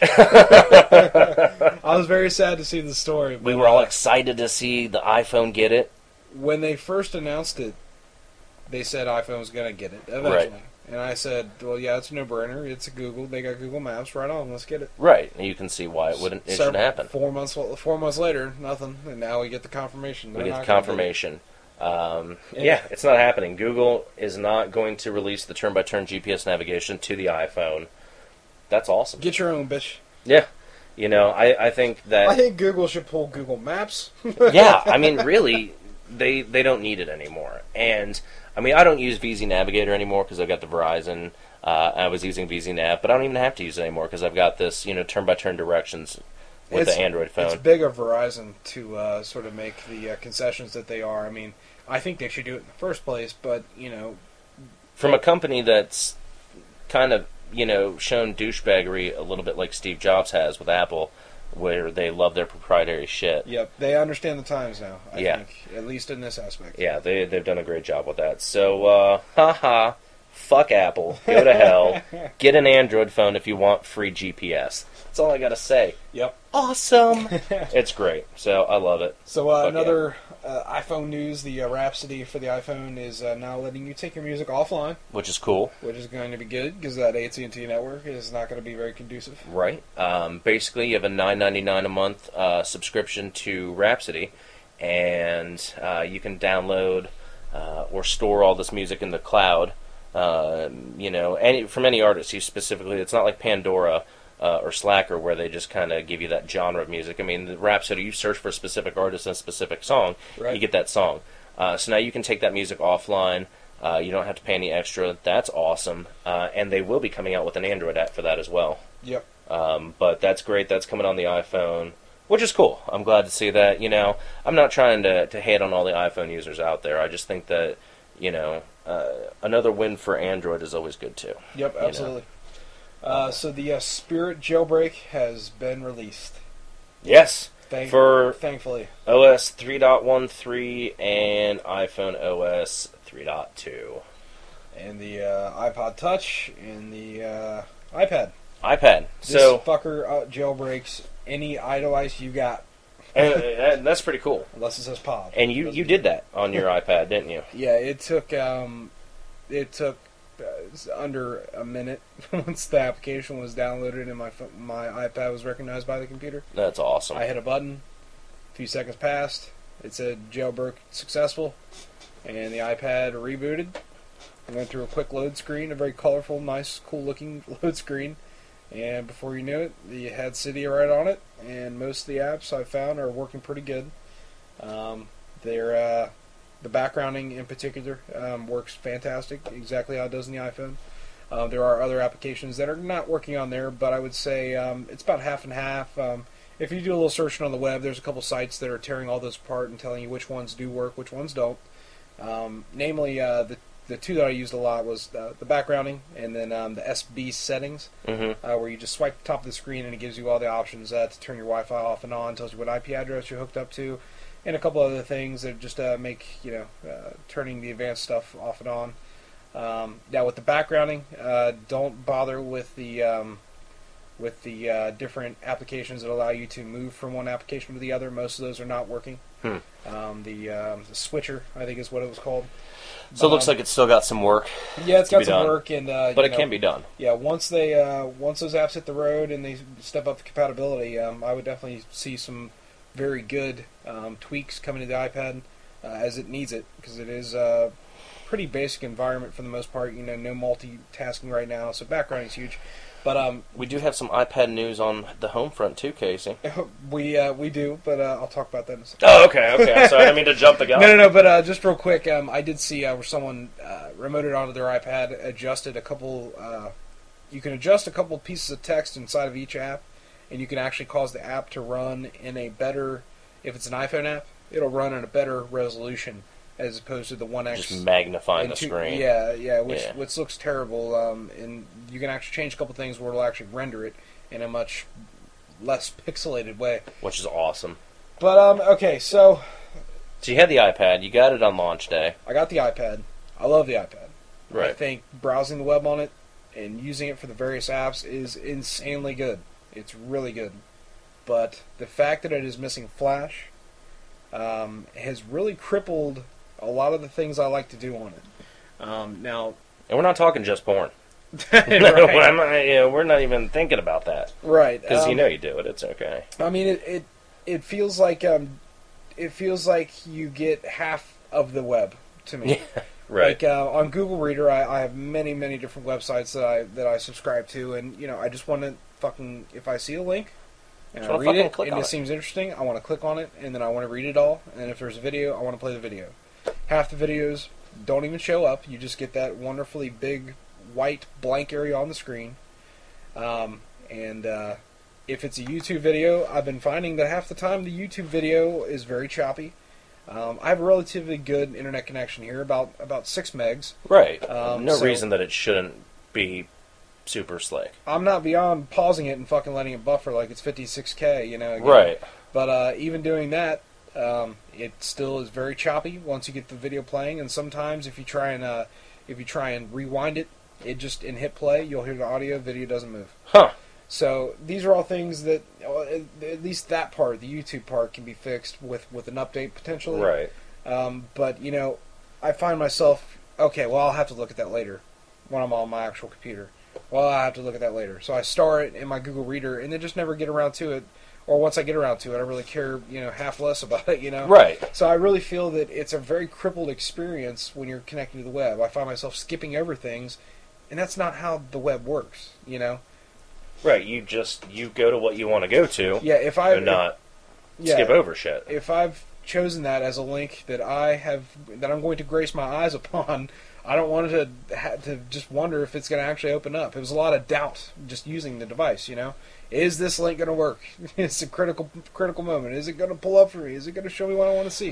I was very sad to see the story.
We
but,
were all
uh,
excited to see the iPhone get it.
when they first announced it, they said iPhone was going to get it eventually.
Right.
And I said, well, yeah, it's a no-brainer. It's a Google. They got Google Maps. Right on. Let's get it.
Right. And you can see why it wouldn't. It
So,
should happen.
Four months. Four months later, nothing. And now we get the confirmation.
We
They're
get
not
the
gonna do it.
confirmation. Um,
Yeah.
yeah, it's not happening. Google is not going to release the turn-by-turn G P S navigation to the iPhone. That's awesome.
Get your own, bitch.
Yeah. You know, I, I think that...
I think Google should pull Google Maps.
yeah, I mean, really, they they don't need it anymore. And, I mean, I don't use V Z Navigator anymore because I've got the Verizon. Uh, I was using V Z Nav, but I don't even have to use it anymore because I've got this, you know, turn-by-turn directions with
It's-
the Android phone.
It's big of Verizon to uh, sort of make the uh, concessions that they are. I mean, I think they should do it in the first place, but, you know,
From a company that's kind of, you know, shown douchebaggery a little bit like Steve Jobs has with Apple, where they love their proprietary shit.
yep, they understand the times now, I
Yeah.
think, at least in this aspect.
Yeah, they, they've done a great job with that. So, uh, haha, fuck Apple. Go to hell. Get an Android phone if you want free G P S. That's all I gotta say.
Yep.
Awesome! It's great. So, I love it.
So uh,
Fuck
another uh, iPhone news, the uh, Rhapsody for the iPhone is uh, now letting you take your music offline,
Which is cool,
which is going to be good because that A T and T network is not going to be very conducive.
right? Um, basically, you have a nine ninety-nine a month uh, subscription to Rhapsody, and uh, you can download uh, or store all this music in the cloud. Uh, you know, any from any artist. You specifically, it's not like Pandora uh, or Slacker where they just kind of give you that genre of music. I mean, the Rhapsody, you search for a specific artist and a specific song,
Right.
you get that song. Uh, so now you can take that music offline. Uh, you don't have to pay any extra. That's awesome. Uh, and they will be coming out with an Android app for that as well.
Yep.
Um, but that's great. That's coming on the iPhone, which is cool. I'm glad to see that. You know, I'm not trying to, to hate on all the iPhone users out there. I just think that, you know, uh, another win for Android is always good too.
Yep,
know.
absolutely. Uh, so the uh, Spirit jailbreak has been released.
Yes,
Thank-
for
thankfully.
O S three point thirteen and iPhone O S three point two.
And the uh, iPod Touch and the uh, iPad.
iPad.
This
So
fucker uh, jailbreaks any iDevice you got,
and, and that's pretty cool.
unless it says Pod.
And you, you did that on your iPad, didn't you?
Yeah, it took um, it took uh, under a minute once the application was downloaded and my pho- my iPad was recognized by the computer.
That's awesome.
I hit a button. A few seconds passed. It said jailbreak successful, and the iPad rebooted. I went through a quick load screen, a very colorful, nice, cool-looking load screen, and before you knew it, you had Cydia right on it. And most of the apps I found are working pretty good. Um, they're uh, the backgrounding in particular um, works fantastic, exactly how it does in the iPhone. Uh, there are other applications that are not working on there, but I would say um, it's about half and half. Um, if you do a little searching on the web, there's a couple sites that are tearing all those apart and telling you which ones do work, which ones don't. Um, namely, uh, the the two that I used a lot was uh, the backgrounding and then um, the S B settings,
Mm-hmm.
uh, where you just swipe the top of the screen and it gives you all the options uh, to turn your Wi-Fi off and on, tells you what I P address you're hooked up to, and a couple other things that just uh, make you know uh, turning the advanced stuff off and on. Um, now with the backgrounding, uh, don't bother with the um, with the uh, different applications that allow you to move from one application to the other. Most of those are not working.
Hmm.
Um, the, um, the switcher, I think, is what it was called.
So it looks
Um,
like it's still got some work,
Yeah, it's
to
got
be
some
done.
work, and uh,
but
you
it
know,
can be done.
Yeah, once they uh, once those apps hit the road and they step up the compatibility, um, I would definitely see some very good um, tweaks coming to the iPad uh, as it needs it, because it is a pretty basic environment for the most part. You know, no multitasking right now, so background is huge. But um,
We do have some iPad news on the home front too, Casey.
we uh, we do, but uh, I'll talk about that in a second.
Oh, okay, okay. I'm sorry, I didn't mean to jump the gun.
No, no, no. But uh, just real quick, um, I did see uh, where someone uh, remoted onto their iPad, adjusted a couple. Uh, you can adjust a couple pieces of text inside of each app, and you can actually cause the app to run in a better. If it's an iPhone app, it'll run in a better resolution as opposed to the one X.
Just magnifying the
and two-
screen.
Yeah, yeah, which
Yeah.
which looks terrible. Um, and you can actually change a couple things where it'll actually render it in a much less pixelated way.
Which is awesome.
But um, okay, so
So you had the iPad, you got it on launch day.
I got the iPad. I love the iPad. I
Right.
think browsing the web on it and using it for the various apps is insanely good. It's really good. But the fact that it is missing Flash um, has really crippled a lot of the things I like to do on it. Um, now,
And we're not talking just porn.
right,
I'm not, you know, we're not even thinking about that.
right,
Because you
um,
know you do it, it's okay.
I mean, it it, it feels like um, it feels like you get half of the web to me.
Right.
Like uh, on Google Reader, I, I have many, many different websites that I that I subscribe to, and you know, I just want to fucking if I see a link and
Just
I
wanna
read
fucking
it
click
and
on
it
it.
seems interesting, I want to click on it, and then I want to read it all. And if there's a video, I want to play the video. Half the videos don't even show up; you just get that wonderfully big white blank area on the screen. Um, and uh, if it's a YouTube video, I've been finding that half the time the YouTube video is very choppy. Um, I have a relatively good internet connection here, about about six megs.
Right.
Um,
no
so-
reason that it shouldn't be super slick.
I'm not beyond pausing it and fucking letting it buffer like it's fifty-six K, you know. again.
Right.
But uh, even doing that, um, it still is very choppy once you get the video playing. And sometimes if you try and uh, if you try and rewind it, it just and hit play, you'll hear the audio. Video doesn't move.
Huh.
So these are all things that, uh, at least that part, the YouTube part, can be fixed with, with an update potentially.
Right.
Um, but, you know, I find myself, okay, well, I'll have to look at that later when I'm on my actual computer. Well, I'll have to look at that later. So I store it in my Google Reader and then just never get around to it. Or once I get around to it, I don't really care, you know, half less about it, you know?
Right.
So I really feel that it's a very crippled experience when you're connecting to the web. I find myself skipping over things, and that's not how the web works, you know?
Right. You just you go to what you want to go to
Yeah, if I...
and not
yeah,
skip over shit.
if I've chosen that as a link that I have that I'm going to grace my eyes upon, I don't want it to ha- to just wonder if it's going to actually open up. It was a lot of doubt just using the device. You know, is this link going to work? It's a critical critical moment. Is it going to pull up for me? Is it going to show me what I want to see?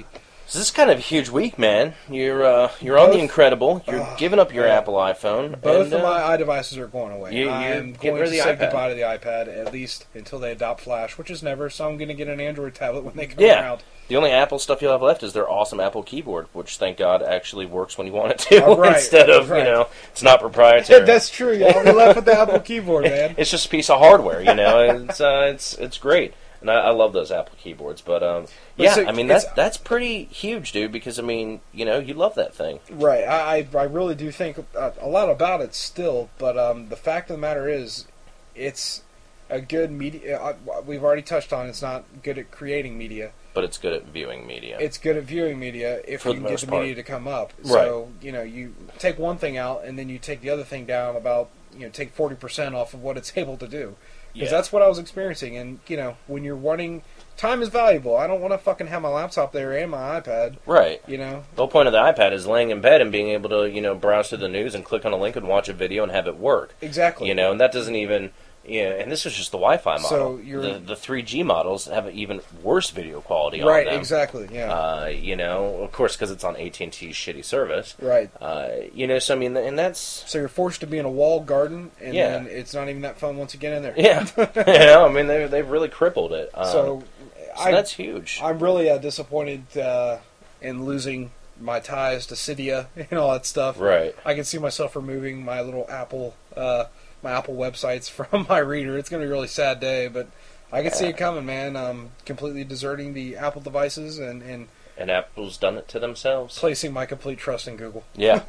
So this is kind of a huge week, man. You're uh, you're on
Both-
the Incredible. You're
uh,
giving up your
yeah.
Apple iPhone.
Both
and,
of
uh,
my iDevices are going away.
you- you're
I'm
getting
going
rid
to
of the
say
iPad.
goodbye to the iPad, at least until they adopt Flash, which is never, so I'm going to get an Android tablet when they come
Yeah.
around.
The only Apple stuff you'll have left is their awesome Apple keyboard, which, thank God, actually works when you want it to,
Oh, right,
instead of,
right.
you know, it's not proprietary.
That's true, yeah. I'll be left with the Apple keyboard, man.
It's just a piece of hardware, you know. It's uh, it's it's great, and I, I love those Apple keyboards. But um,
But
yeah,
so
I mean
it's-
that's that's pretty huge, dude. Because I mean, you know, you love that thing.
Right. I, I, I really do think a, a lot about it still, but um, the fact of the matter is, it's a good media. Uh, we've already touched on it's not good at creating media.
But it's good at viewing media.
It's good at viewing media if
For
you
the
can get
most
the
part.
media to come up.
Right.
So, you know, you take one thing out and then you take the other thing down about, you know, take forty percent off of what it's able to do. Because
Yeah.
that's what I was experiencing. And, you know, when you're running, time is valuable. I don't want to fucking have my laptop there and my iPad,
Right.
you know.
The whole point of the iPad is laying in bed and being able to, you know, browse through the news and click on a link and watch a video and have it work.
Exactly.
You know, and that doesn't even, you know, and this is just the Wi-Fi model.
So you're-
the the three G models have an even worse video quality
Right,
on them.
exactly, yeah.
Uh, you know, of course, because it's on A T and T's shitty service.
right.
Uh, you know, so I mean, and that's
So you're forced to be in a walled garden, and
Yeah.
then it's not even that fun once you get in there.
yeah. you know, I mean, they they've really crippled it. Um,
So,
so
I,
that's huge.
I'm really uh, disappointed uh, in losing my ties to Cydia and all that stuff.
Right.
I can see myself removing my little Apple, uh, my Apple websites from my reader. It's going to be a really sad day, but I can see it coming, man. Um, completely deserting the Apple devices and, and
And Apple's done it to themselves.
placing my complete trust in Google.
Yeah.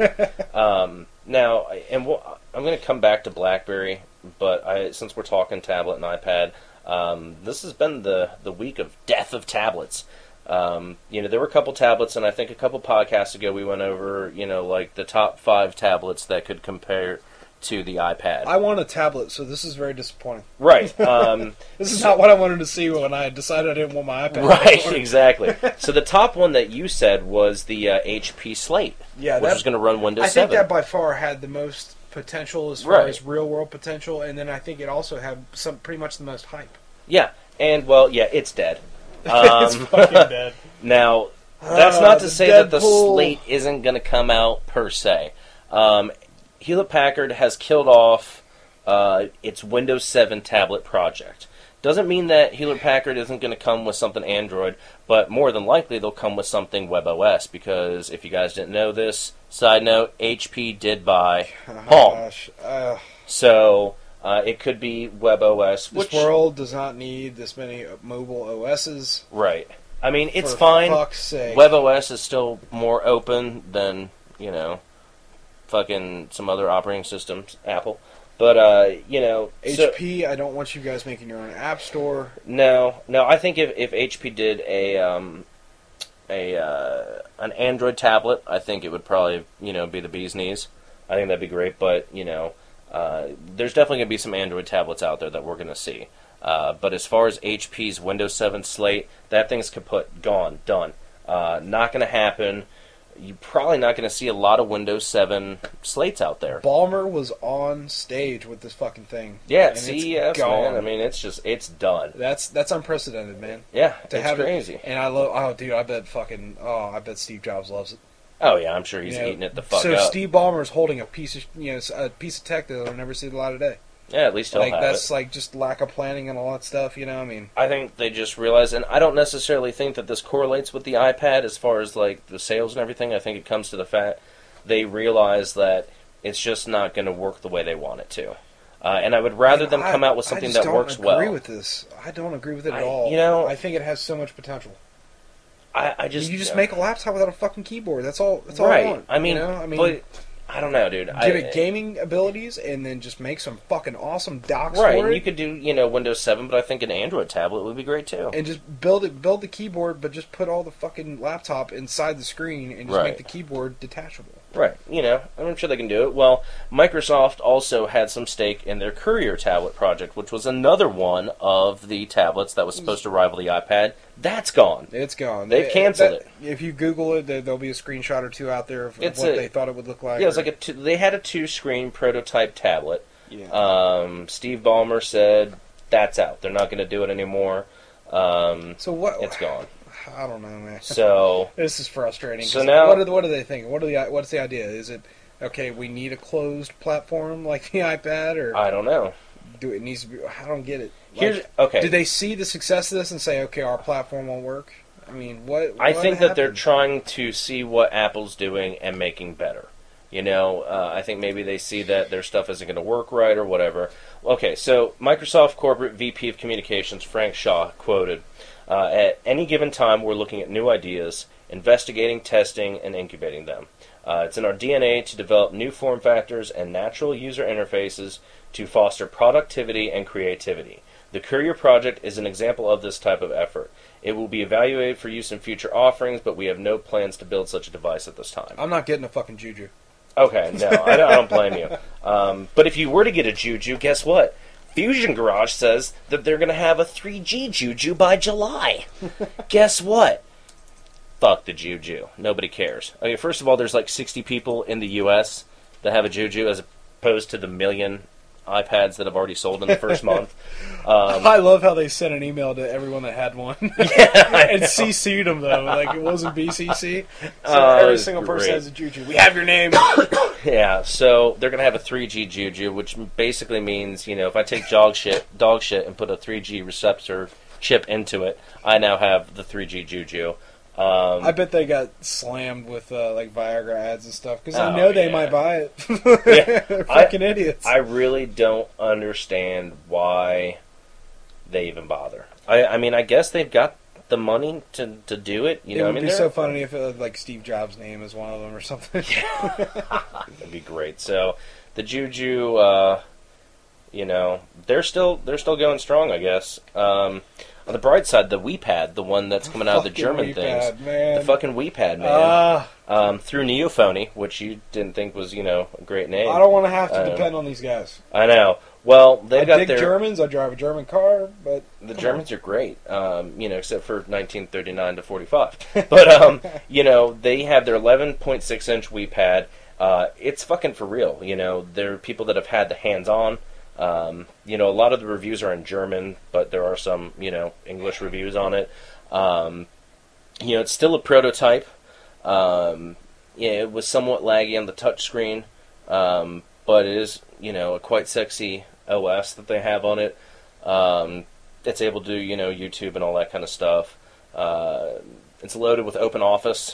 um, now, and we'll, I'm going to come back to BlackBerry, but I, since we're talking tablet and iPad, um, this has been the, the week of death of tablets. Um, you know, there were a couple tablets, and I think a couple podcasts ago we went over, you know, like the top five tablets that could compare to the iPad.
I want a tablet, so this is very disappointing.
right. Um,
This is not what I wanted to see when I decided I didn't want my iPad.
right,
anymore.
exactly. So the top one that you said was the uh, H P Slate,
Yeah,
which
that-
is going to run Windows
I think
seven.
that by far had the most potential as far
Right.
as real world potential, and then I think it also had some pretty much the most hype.
Yeah, and well, yeah, it's dead. Um,
it's fucking dead.
Now, that's
Ah,
not to
the
say that the
Deadpool.
Slate isn't going to come out per se. Um, Hewlett Packard has killed off uh, its Windows seven tablet project. Doesn't mean that Hewlett Packard isn't going to come with something Android, but more than likely they'll come with something WebOS, because if you guys didn't know this, side note, H P did buy
Oh,
Palm.
gosh. Uh,
So uh, it could be WebOS,
this
which...
world does not need this many mobile O Ss.
Right. I mean, it's
for
fine.
fuck's sake.
WebOS is still more open than, you know, fucking some other operating systems, Apple. But, uh, you know... so-
H P, I don't want you guys making your own app store.
no, no, I think if, if H P did a, um, a, uh, an Android tablet, I think it would probably, you know, be the bee's knees. I think that'd be great, but, you know, uh, there's definitely going to be some Android tablets out there that we're going to see. Uh, but as far as H P's Windows seven Slate, that thing's kaput, gone, done. Uh, not going to happen. You're probably not going to see a lot of Windows seven slates out there.
Balmer was on stage with this fucking thing.
Yeah,
and
C
it's
E S,
gone.
man. I mean, it's just, it's done.
That's that's unprecedented, man.
Yeah,
To
it's
have it-
crazy.
and I love. Oh, dude, I bet fucking. Oh, I bet Steve Jobs loves it.
Oh, yeah, I'm sure he's
You know,
eating it the fuck
so
up.
Steve Ballmer's holding a piece of you know a piece of tech that'll never see the light of day.
Yeah, at least he'll
Like
have
that's
it.
like just lack of planning and all that stuff. You know, I mean,
I think they just realized, and I don't necessarily think that this correlates with the iPad as far as like the sales and everything. I think it comes to the fact they realize that it's just not going to work the way they want it to. Uh, and I would rather them
I-
come out with
I
something
just
that
don't
works
agree
well.
with this. I don't agree with it at
I-
all.
you know-
I think it has so much potential.
I, I just
you just
uh,
make a laptop without a fucking keyboard. That's all. That's
right.
all I want.
I mean,
you know? I mean,
but I don't know, dude.
give
I,
it gaming abilities and then just make some fucking awesome docks
right.
for
And
it.
you could do you know Windows seven, but I think an Android tablet would be great too.
and just build it, build the keyboard, but just put all the fucking laptop inside the screen and just
Right.
make the keyboard detachable.
Right, you know, I'm sure they can do it. Well, Microsoft also had some stake in their Courier tablet project, which was another one of the tablets that was supposed to rival the iPad. That's gone.
It's gone.
They canceled
that- If you Google it, there- there'll be a screenshot or two out there of, of
It's
what
a-
they thought it would look like.
Yeah, it was
or-
like a two, they had a two-screen prototype tablet.
yeah.
Um, Steve Ballmer said that's out. They're not going to do it anymore. Um,
so what?
it's gone.
I don't know, man.
So
this is frustrating.
So now,
what are what are they thinking? What are the what's the idea? Is it okay? We need a closed platform like the iPad, or
I don't know.
Do it needs to be? I don't get it. Like,
Here's okay.
Did they see the success of this and say, okay, our platform won't work? I mean, what?
I
what
think
happened?
that they're trying to see what Apple's doing and making better. You know, uh, I think maybe they see that their stuff isn't going to work right or whatever. Okay, so Microsoft Corporate V P of Communications Frank Shaw quoted, uh, "At any given time, we're looking at new ideas, investigating, testing, and incubating them. Uh, it's in our D N A to develop new form factors and natural user interfaces to foster productivity and creativity. The Courier project is an example of this type of effort. It will be evaluated for use in future offerings, but we have no plans to build such a device at this time."
I'm not getting a fucking Juju.
Okay, no, I don't, I don't blame you. Um, but if you were to get a Juju, guess what? Fusion Garage says that they're going to have a three G Juju by July. Guess what? Fuck the Juju. Nobody cares. Okay, first of all, there's like sixty people in the U S that have a Juju as opposed to the million iPads that have already sold in the first month. Um,
I love how they sent an email to everyone that had one.
Yeah,
and C C'd them, though. Like, it wasn't B C C. So
Uh,
every
it was
single
great.
person has a Juju. We have your name.
Yeah, so they're going to have a three G Juju, which basically means, you know, if I take dog shit, dog shit and put a three G receptor chip into it, I now have the three G Juju. Um,
I bet they got slammed with, uh, like, Viagra ads and stuff, because
Oh,
I know they
yeah.
might buy it.
Yeah.
They're fucking idiots.
I really don't understand why they even bother. I, I mean, I guess they've got the money to, to do it. You
it
know,
would
I mean,
be
they're-
so funny if, it was, like, Steve Jobs' name is one of them or something.
That'd be great. So the Juju, uh, you know, they're still they're still going strong, I guess. Um, on the bright side, the WePad, the one that's coming out of the
Fucking
German
WePad,
things,
man.
the fucking WePad, man,
Ah,
um, through Neophony, which you didn't think was, you know, a great name.
I don't want to have to
Uh,
depend on these guys.
I know. Well, they've
I
got
dig
their
Germans. I drive a German car, but
the
come
Germans are great, um, you know, except for nineteen thirty-nine to forty-five. But um, you know, they have their eleven point six inch WePad. Uh, it's fucking for real. You know, there are people that have had the hands-on. Um, you know, a lot of the reviews are in German, but there are some, you know, English reviews on it. Um, you know, it's still a prototype. Um, yeah, it was somewhat laggy on the touchscreen, um, but it is, you know, a quite sexy O S that they have on it. Um, it's able to do, you know, YouTube and all that kind of stuff. Uh, it's loaded with OpenOffice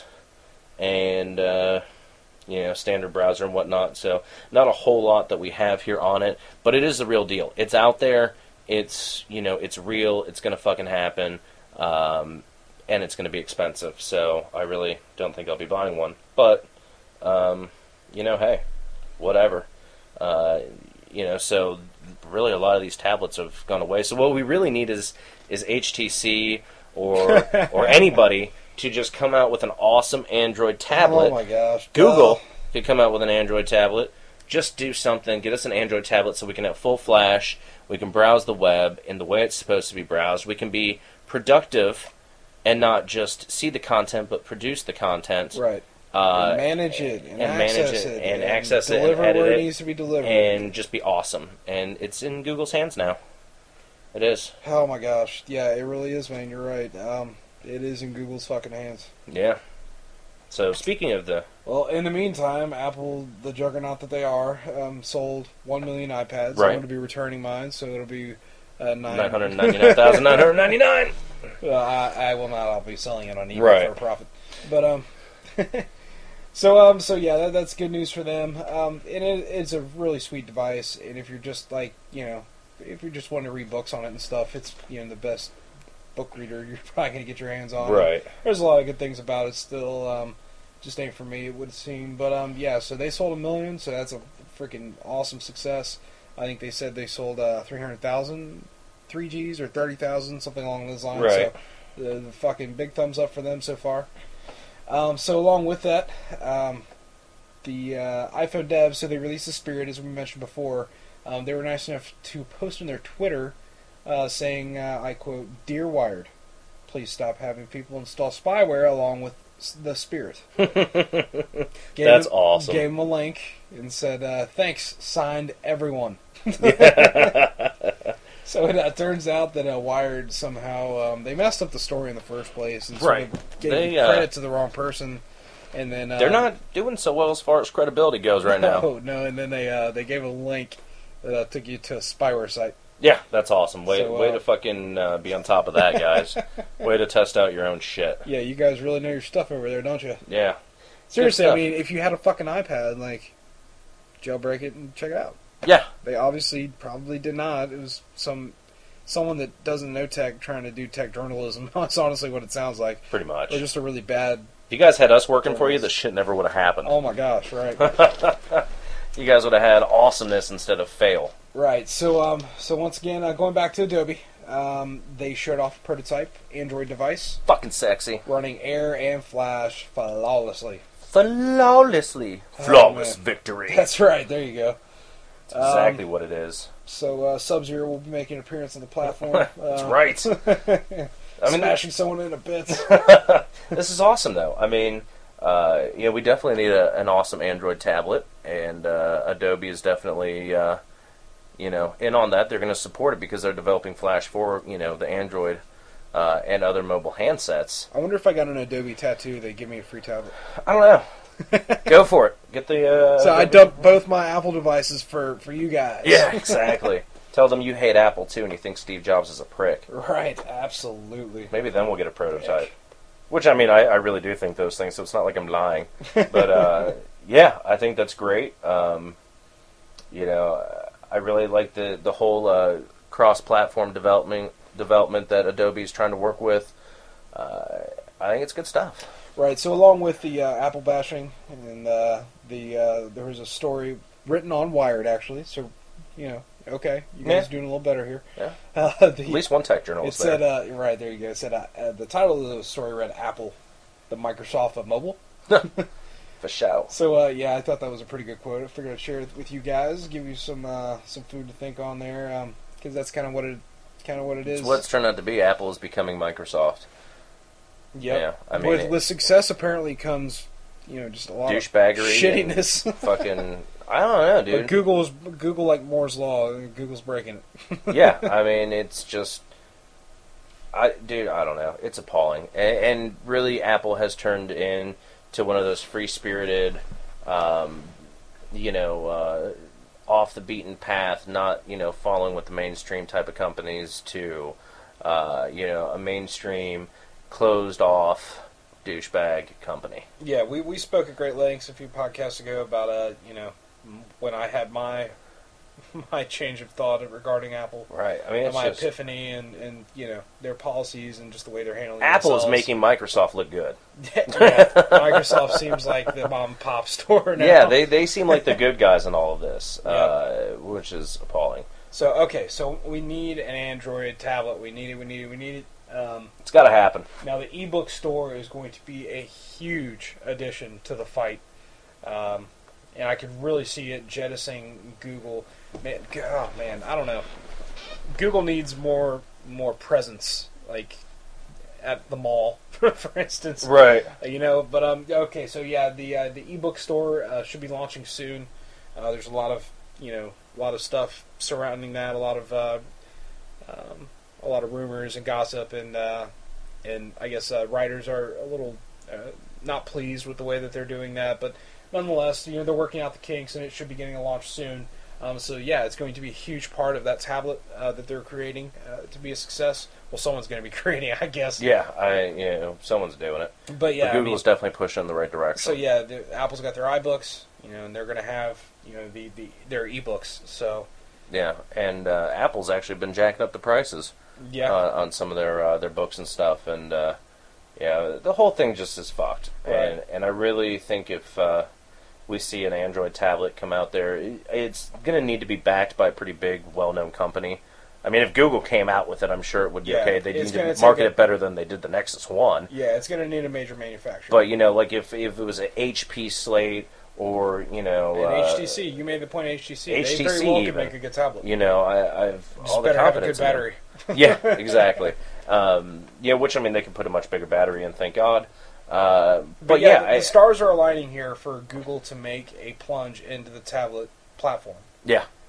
and, uh, you know, standard browser and whatnot. So not a whole lot that we have here on it, but it is the real deal. It's out there. It's, you know, it's real. It's going to fucking happen. Um, and it's going to be expensive. So I really don't think I'll be buying one. But, um, you know, hey, whatever. Uh, you know, so really a lot of these tablets have gone away. So what we really need is is H T C or or anybody to just come out with an awesome Android tablet.
Oh my gosh.
Google
Oh.
could come out with an Android tablet. Just do something. Get us an Android tablet so we can have full flash. We can browse the web in the way it's supposed to be browsed. We can be productive and not just see the content, but produce the content.
Right.
Uh,
and manage it and,
and manage
access
it,
it
and access it and
deliver
edit
where
it
it needs to be delivered.
and just be awesome. And it's in Google's hands now. It is.
Oh my gosh. Yeah, it really is, man. You're right. Um, it is in Google's fucking hands.
Yeah. So speaking of the
Well, in the meantime, Apple, the juggernaut that they are, um, sold one million iPads.
Right.
I'm going to be returning mine, so it'll be uh, nine.
nine hundred ninety-nine thousand nine hundred ninety-nine.
Uh, I, I will not. I'll be selling it on eBay
Right.
for a profit. But um, so um, so yeah, that, that's good news for them. Um, and it, it's a really sweet device. And if you're just like, you know, if you're just wanting to read books on it and stuff, it's, you know, the best book reader you're probably going to get your hands on.
Right.
There's a lot of good things about it still. Um, just ain't for me, it would seem. But um, yeah, so they sold a million, so that's a freaking awesome success. I think they said they sold uh, three hundred thousand three Gs or thirty thousand, something along those lines.
Right.
So the, the fucking big thumbs up for them so far. Um, so along with that, um, the uh, iPhone devs, so they released the Spirit, as we mentioned before. Um, they were nice enough to post on their Twitter uh, saying, uh, I quote, "Dear Wired, please stop having people install spyware along with the Spirit." Gave
That's
him,
awesome.
Gave him a link and said, uh, "Thanks, signed everyone." So it uh, turns out that uh, Wired somehow um, they messed up the story in the first place and sort
Right.
of gave
They,
credit
uh,
to the wrong person. And then uh,
They're not doing so well as far as credibility goes right now.
No, no. And then they uh, they gave a link that uh, took you to a spyware site.
Yeah, that's awesome. Way,
So, uh,
way to fucking uh, be on top of that, guys. Way to test out your own shit.
Yeah, you guys really know your stuff over there, don't you?
Yeah.
Seriously,
Good
I
stuff.
mean, if you had a fucking iPad, like, jailbreak it and check it out.
Yeah.
They obviously probably did not. It was some someone that doesn't know tech trying to do tech journalism. That's honestly what it sounds like.
Pretty much.
Or just a really bad.
If you guys had us working for you, this shit never would have happened.
Oh my gosh! Right.
You guys would have had awesomeness instead of fail.
Right. So, um, so once again, uh, going back to Adobe, um, they showed off a prototype Android device
Fucking sexy.
running Air and Flash flawlessly.
Flawlessly.
Oh,
Flawless
man.
victory.
That's right. There you go.
That's exactly what it is.
So uh, Sub-Zero will be making an appearance on the platform.
That's
uh,
right. I mean,
smashing someone into bits.
this is awesome, though. I mean, uh, you know, we definitely need a, an awesome Android tablet, and uh, Adobe is definitely, uh, you know, in on that. They're going to support it because they're developing Flash for, you know, the Android uh, and other mobile handsets.
I wonder if I got an Adobe tattoo, they'd give me a free tablet.
I don't know. Go for it. Get the. Uh,
So I dumped both my Apple devices for, for you guys.
Yeah, exactly. Tell them you hate Apple too, and you think Steve Jobs is a prick.
Right, absolutely.
Maybe then we'll get a prototype. Which, I mean, I, I really do think those things, so it's not like I'm lying. But, uh, yeah, I think that's great. Um, you know, I really like the, the whole uh, cross-platform development development that Adobe is trying to work with. Uh, I think it's good stuff.
Right, so along with the uh, Apple bashing, and uh, the uh, there was a story written on Wired, actually, so, you know, okay, you guys
Yeah.
doing a little better here.
Yeah.
Uh, the,
At least one tech journal
It
is there.
said, uh, right, there you go. It said, uh, uh, the title of the story read Apple, the Microsoft of mobile.
For sure.
So, uh, yeah, I thought that was a pretty good quote. I figured I'd share it with you guys, give you some uh, some food to think on there, because that's kind of what it kind of what it is.
It's what's turned out to be. Apple is becoming Microsoft.
Yep.
Yeah, I mean,
with,
it-
with success apparently comes, you know, just a lot
Douchebaggery.
of shittiness.
and Fucking, I don't know,
But
dude.
Google's Google like Moore's law. Google's breaking it.
Yeah, I mean, it's just, I, dude, I don't know. It's appalling, and, and really, Apple has turned into one of those free-spirited, um, you know, uh, off the beaten path, not you know, following with the mainstream type of companies to, uh, you know, a mainstream, closed off douchebag company.
Yeah, we, we spoke at great lengths a few podcasts ago about uh you know when I had my my change of thought regarding Apple.
Right. I mean, it's
my
just,
epiphany and, and you know their policies and just the way they're handling
Apple is
themselves.
making Microsoft look good.
Yeah, Microsoft seems like the mom and pop store now.
Yeah, they they seem like the good guys in all of this,
Yep.
uh, which is appalling.
So okay, so we need an Android tablet. We need it. We need it. We need it. Um,
It's got to happen.
now the ebook store is going to be a huge addition to the fight, um, and I could really see it jettisoning Google. Man, oh man, I don't know. Google needs more more presence, like at the mall, for instance.
Right.
Uh, You know, but um, okay, so yeah, the uh, the ebook store uh, should be launching soon. Uh, there's a lot of you know a lot of stuff surrounding that, a lot of uh, um, a lot of rumors and gossip, and uh, and I guess uh, writers are a little uh, not pleased with the way that they're doing that, but nonetheless, you know, they're working out the kinks, and it should be getting a launch soon. Um, so yeah, it's going to be a huge part of that tablet uh, that they're creating uh, to be a success. Well, someone's going to be creating it, I guess.
Yeah, I you know someone's doing it.
But yeah,
but
I mean,
Google's definitely pushing in the right direction.
so yeah, the, Apple's got their iBooks, you know, and they're going to have you know the, the their ebooks. So
Yeah, and uh, Apple's actually been jacking up the prices
yeah,
uh, on some of their uh, their books and stuff, and uh, yeah, the whole thing just is fucked.
Right.
And and I really think if uh, we see an Android tablet come out there, it- it's going to need to be backed by a pretty big, well-known company. I mean, if Google came out with it, I'm sure it would be
Yeah,
okay. They
it's
need
gonna
to
take
market
a-
it better than they did the Nexus One.
yeah, it's going to need a major manufacturer.
But you know, like if if it was an H P Slate or you know
and
uh,
H T C, you made the point. H T C,
H T C
they very well
even.
could make a good tablet.
you know, I, I've
Just
all the
better have a good
confidence in them.
battery.
Yeah, exactly. Um, yeah, which I mean, they can put a much bigger battery in. Thank God. Uh, but,
But,
yeah,
yeah, the,
I,
the stars are aligning here for Google to make a plunge into the tablet platform.
yeah,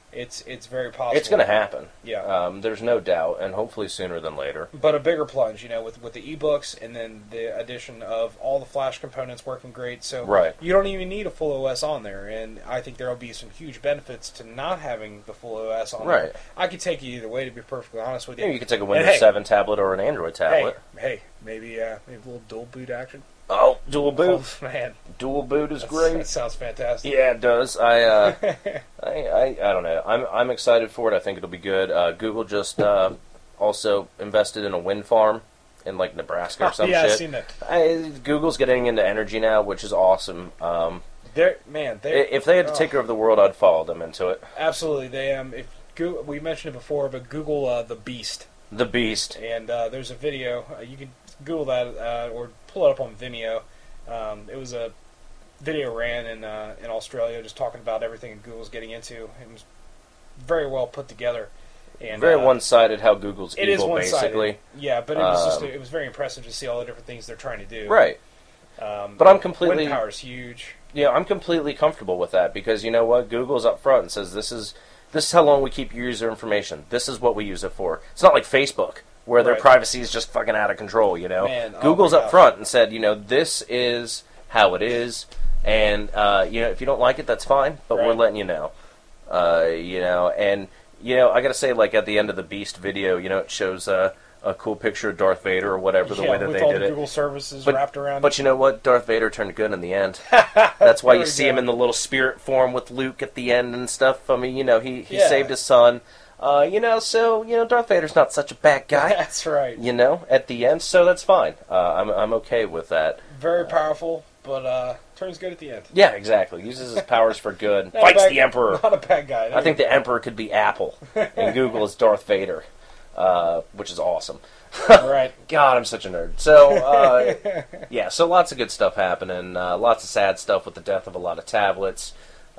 it's it's very possible.
It's going to happen.
Yeah.
Um, there's no doubt, and hopefully sooner than later.
But a bigger plunge, you know, with with the ebooks and then the addition of all the Flash components working great. So
right.
you don't even need a full O S on there, and I think there will be some huge benefits to not having the full O S on
right.
there. I could take you either way, to be perfectly honest with you.
Yeah, you could take a Windows
hey,
seven tablet or an Android tablet.
Hey, hey maybe uh, maybe a little dual boot action.
Oh, dual boot.
Oh, man.
Dual boot is
That's,
great.
That sounds fantastic.
Yeah, it does. I, uh, I, I, I don't know. I'm, I'm excited for it. I think it'll be good. Uh, Google just uh, also invested in a wind farm in like Nebraska or some
yeah,
shit.
I've seen that.
I, Google's getting into energy now, which is awesome. Um,
they're man. They're,
if they had to take
oh.
over the world, I'd follow them into it.
Absolutely, they um. If Google, we mentioned it before, but Google uh, the Beast.
The Beast.
And uh, there's a video. Uh, you can Google that uh, or pull it up on Vimeo. Um, it was a video ran in uh, in Australia, just talking about everything Google's getting into. It was very well put together. And,
very
uh,
one-sided. How Google's
it
evil,
is one-sided.
basically.
Yeah, but it was
um,
just it was very impressive to see all the different things they're trying to do.
Right.
Um,
but I'm completely.
Wind power is huge.
Yeah, I'm completely comfortable with that because you know what? Google's up front and says this is this is how long we keep your user information. This is what we use it for. It's not like Facebook, where their
Right.
privacy is just fucking out of control, you know?
Man, oh
Google's
my
up
gosh.
front and said, you know, this is how it is, and, uh, you know, if you don't like it, that's fine, but we're
Right.
letting you know. Uh, you know, and, you know, I gotta say, like, at the end of the Beast video, you know, it shows uh, a cool picture of Darth Vader or whatever, the
yeah,
way that
with
they
all
did
the
it.
Google services
But-
wrapped around.
But you know what? Darth Vader turned good in the end. That's why
There
you
we
see
go.
him in the little spirit form with Luke at the end and stuff. I mean, you know, he, he
Yeah.
saved his son. Uh, you know, so, you know, Darth Vader's not such a bad guy,
That's right.
you know, at the end, so that's fine. Uh, I'm, I'm okay with that.
Very powerful, but uh, turns good at the end.
Yeah, exactly. Uses his powers for good.
Not a
Fights
bad-
the Emperor.
Not a bad guy.
I think the Emperor could be Apple, and Google is Darth Vader, uh, which is awesome.
Right.
God, I'm such a nerd. So, uh, yeah, so lots of good stuff happening. Uh, lots of sad stuff with the death of a lot of tablets.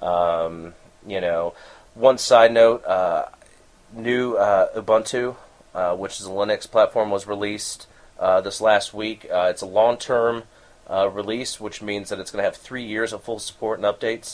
Um, you know, one side note, uh, new uh, Ubuntu, uh, which is a Linux platform, was released uh, this last week. Uh, it's a long-term uh, release, which means that it's going to have three years of full support and updates.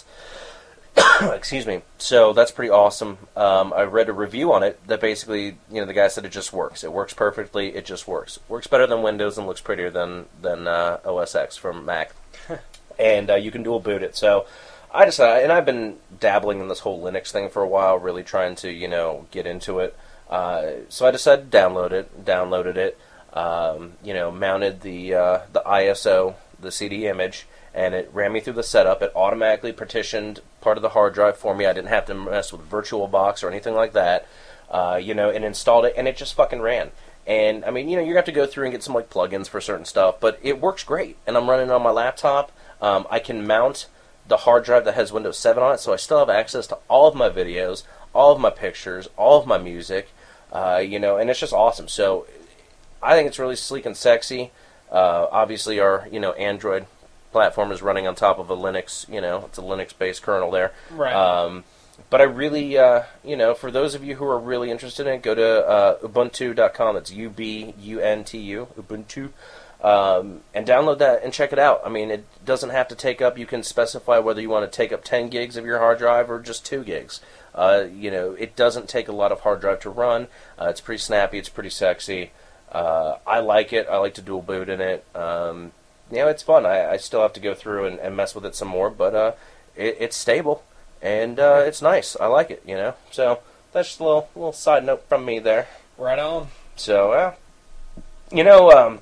Excuse me. So that's pretty awesome. Um, I read a review on it that basically, you know, the guy said it just works. It works perfectly. It just works. Works better than Windows and looks prettier than than uh, O S X from Mac. And uh, you can dual boot it. So I decided, and I've been dabbling in this whole Linux thing for a while, really trying to, you know, get into it. Uh, so I decided to download it. Downloaded it. Um, you know, mounted the uh, the I S O, the C D image. And it ran me through the setup. It automatically partitioned part of the hard drive for me. I didn't have to mess with VirtualBox or anything like that. Uh, you know, and installed it, and it just fucking ran. And, I mean, you know, you're going to have to go through and get some, like, plugins for certain stuff, but it works great. And I'm running it on my laptop. Um, I can mount the hard drive that has Windows seven on it, so I still have access to all of my videos, all of my pictures, all of my music, uh, you know, and it's just awesome. So I think it's really sleek and sexy. Uh, obviously, our, you know, Android platform is running on top of a Linux, you know, it's a Linux-based kernel there.
Right.
Um, but I really, uh, you know, for those of you who are really interested in it, go to uh, ubuntu dot com. It's U B U N T U, Ubuntu, um, and download that and check it out. I mean, it doesn't have to take up, you can specify whether you want to take up ten gigs of your hard drive or just two gigs. Uh, you know, it doesn't take a lot of hard drive to run. Uh, it's pretty snappy, it's pretty sexy. Uh, I like it. I like to dual boot in it. Um, you know, it's fun. I, I still have to go through and, and mess with it some more, but uh, it, it's stable, and uh, it's nice. I like it, you know. So that's just a little, little side note from me there.
Right on.
So, uh, you know, um,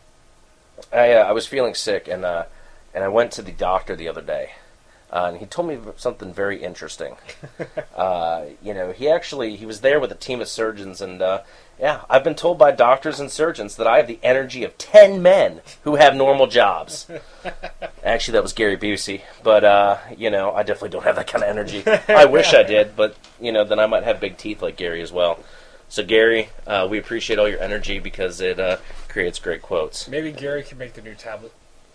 I uh, I was feeling sick, and uh, and I went to the doctor the other day, uh, and he told me something very interesting. uh, you know, he actually he was there with a team of surgeons, and uh, yeah, I've been told by doctors and surgeons that I have the energy of ten men who have normal jobs. Actually, that was Gary Busey, but uh, you know, I definitely don't have that kind of energy. I wish I did, but you know, then I might have big teeth like Gary as well. So Gary, uh, we appreciate all your energy because it uh, creates great quotes.
Maybe Gary can make the new tablet.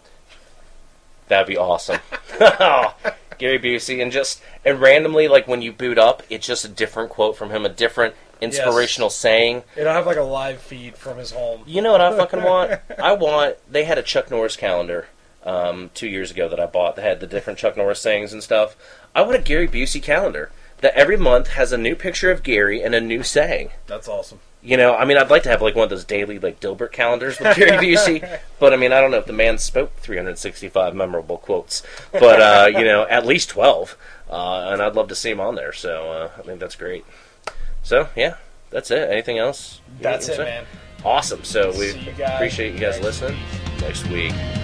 That'd be awesome. Gary Busey, and just and randomly, like when you boot up, it's just a different quote from him, a different inspirational
Yes.
saying.
It'll have like a live feed from his home.
You know what I fucking want? I want. They had a Chuck Norris calendar um, two years ago that I bought that had the different Chuck Norris sayings and stuff. I want a Gary Busey calendar that every month has a new picture of Gary and a new saying.
That's awesome.
You know, I mean, I'd like to have like one of those daily like Dilbert calendars with Gary Busey, but I mean, I don't know if the man spoke three hundred sixty-five memorable quotes, but uh, you know, at least twelve, uh, and I'd love to see him on there. So uh, I think that's great. So yeah, that's it. Anything else?
That's it, man.
Awesome. So we
See you guys
appreciate you guys
next
listening next week.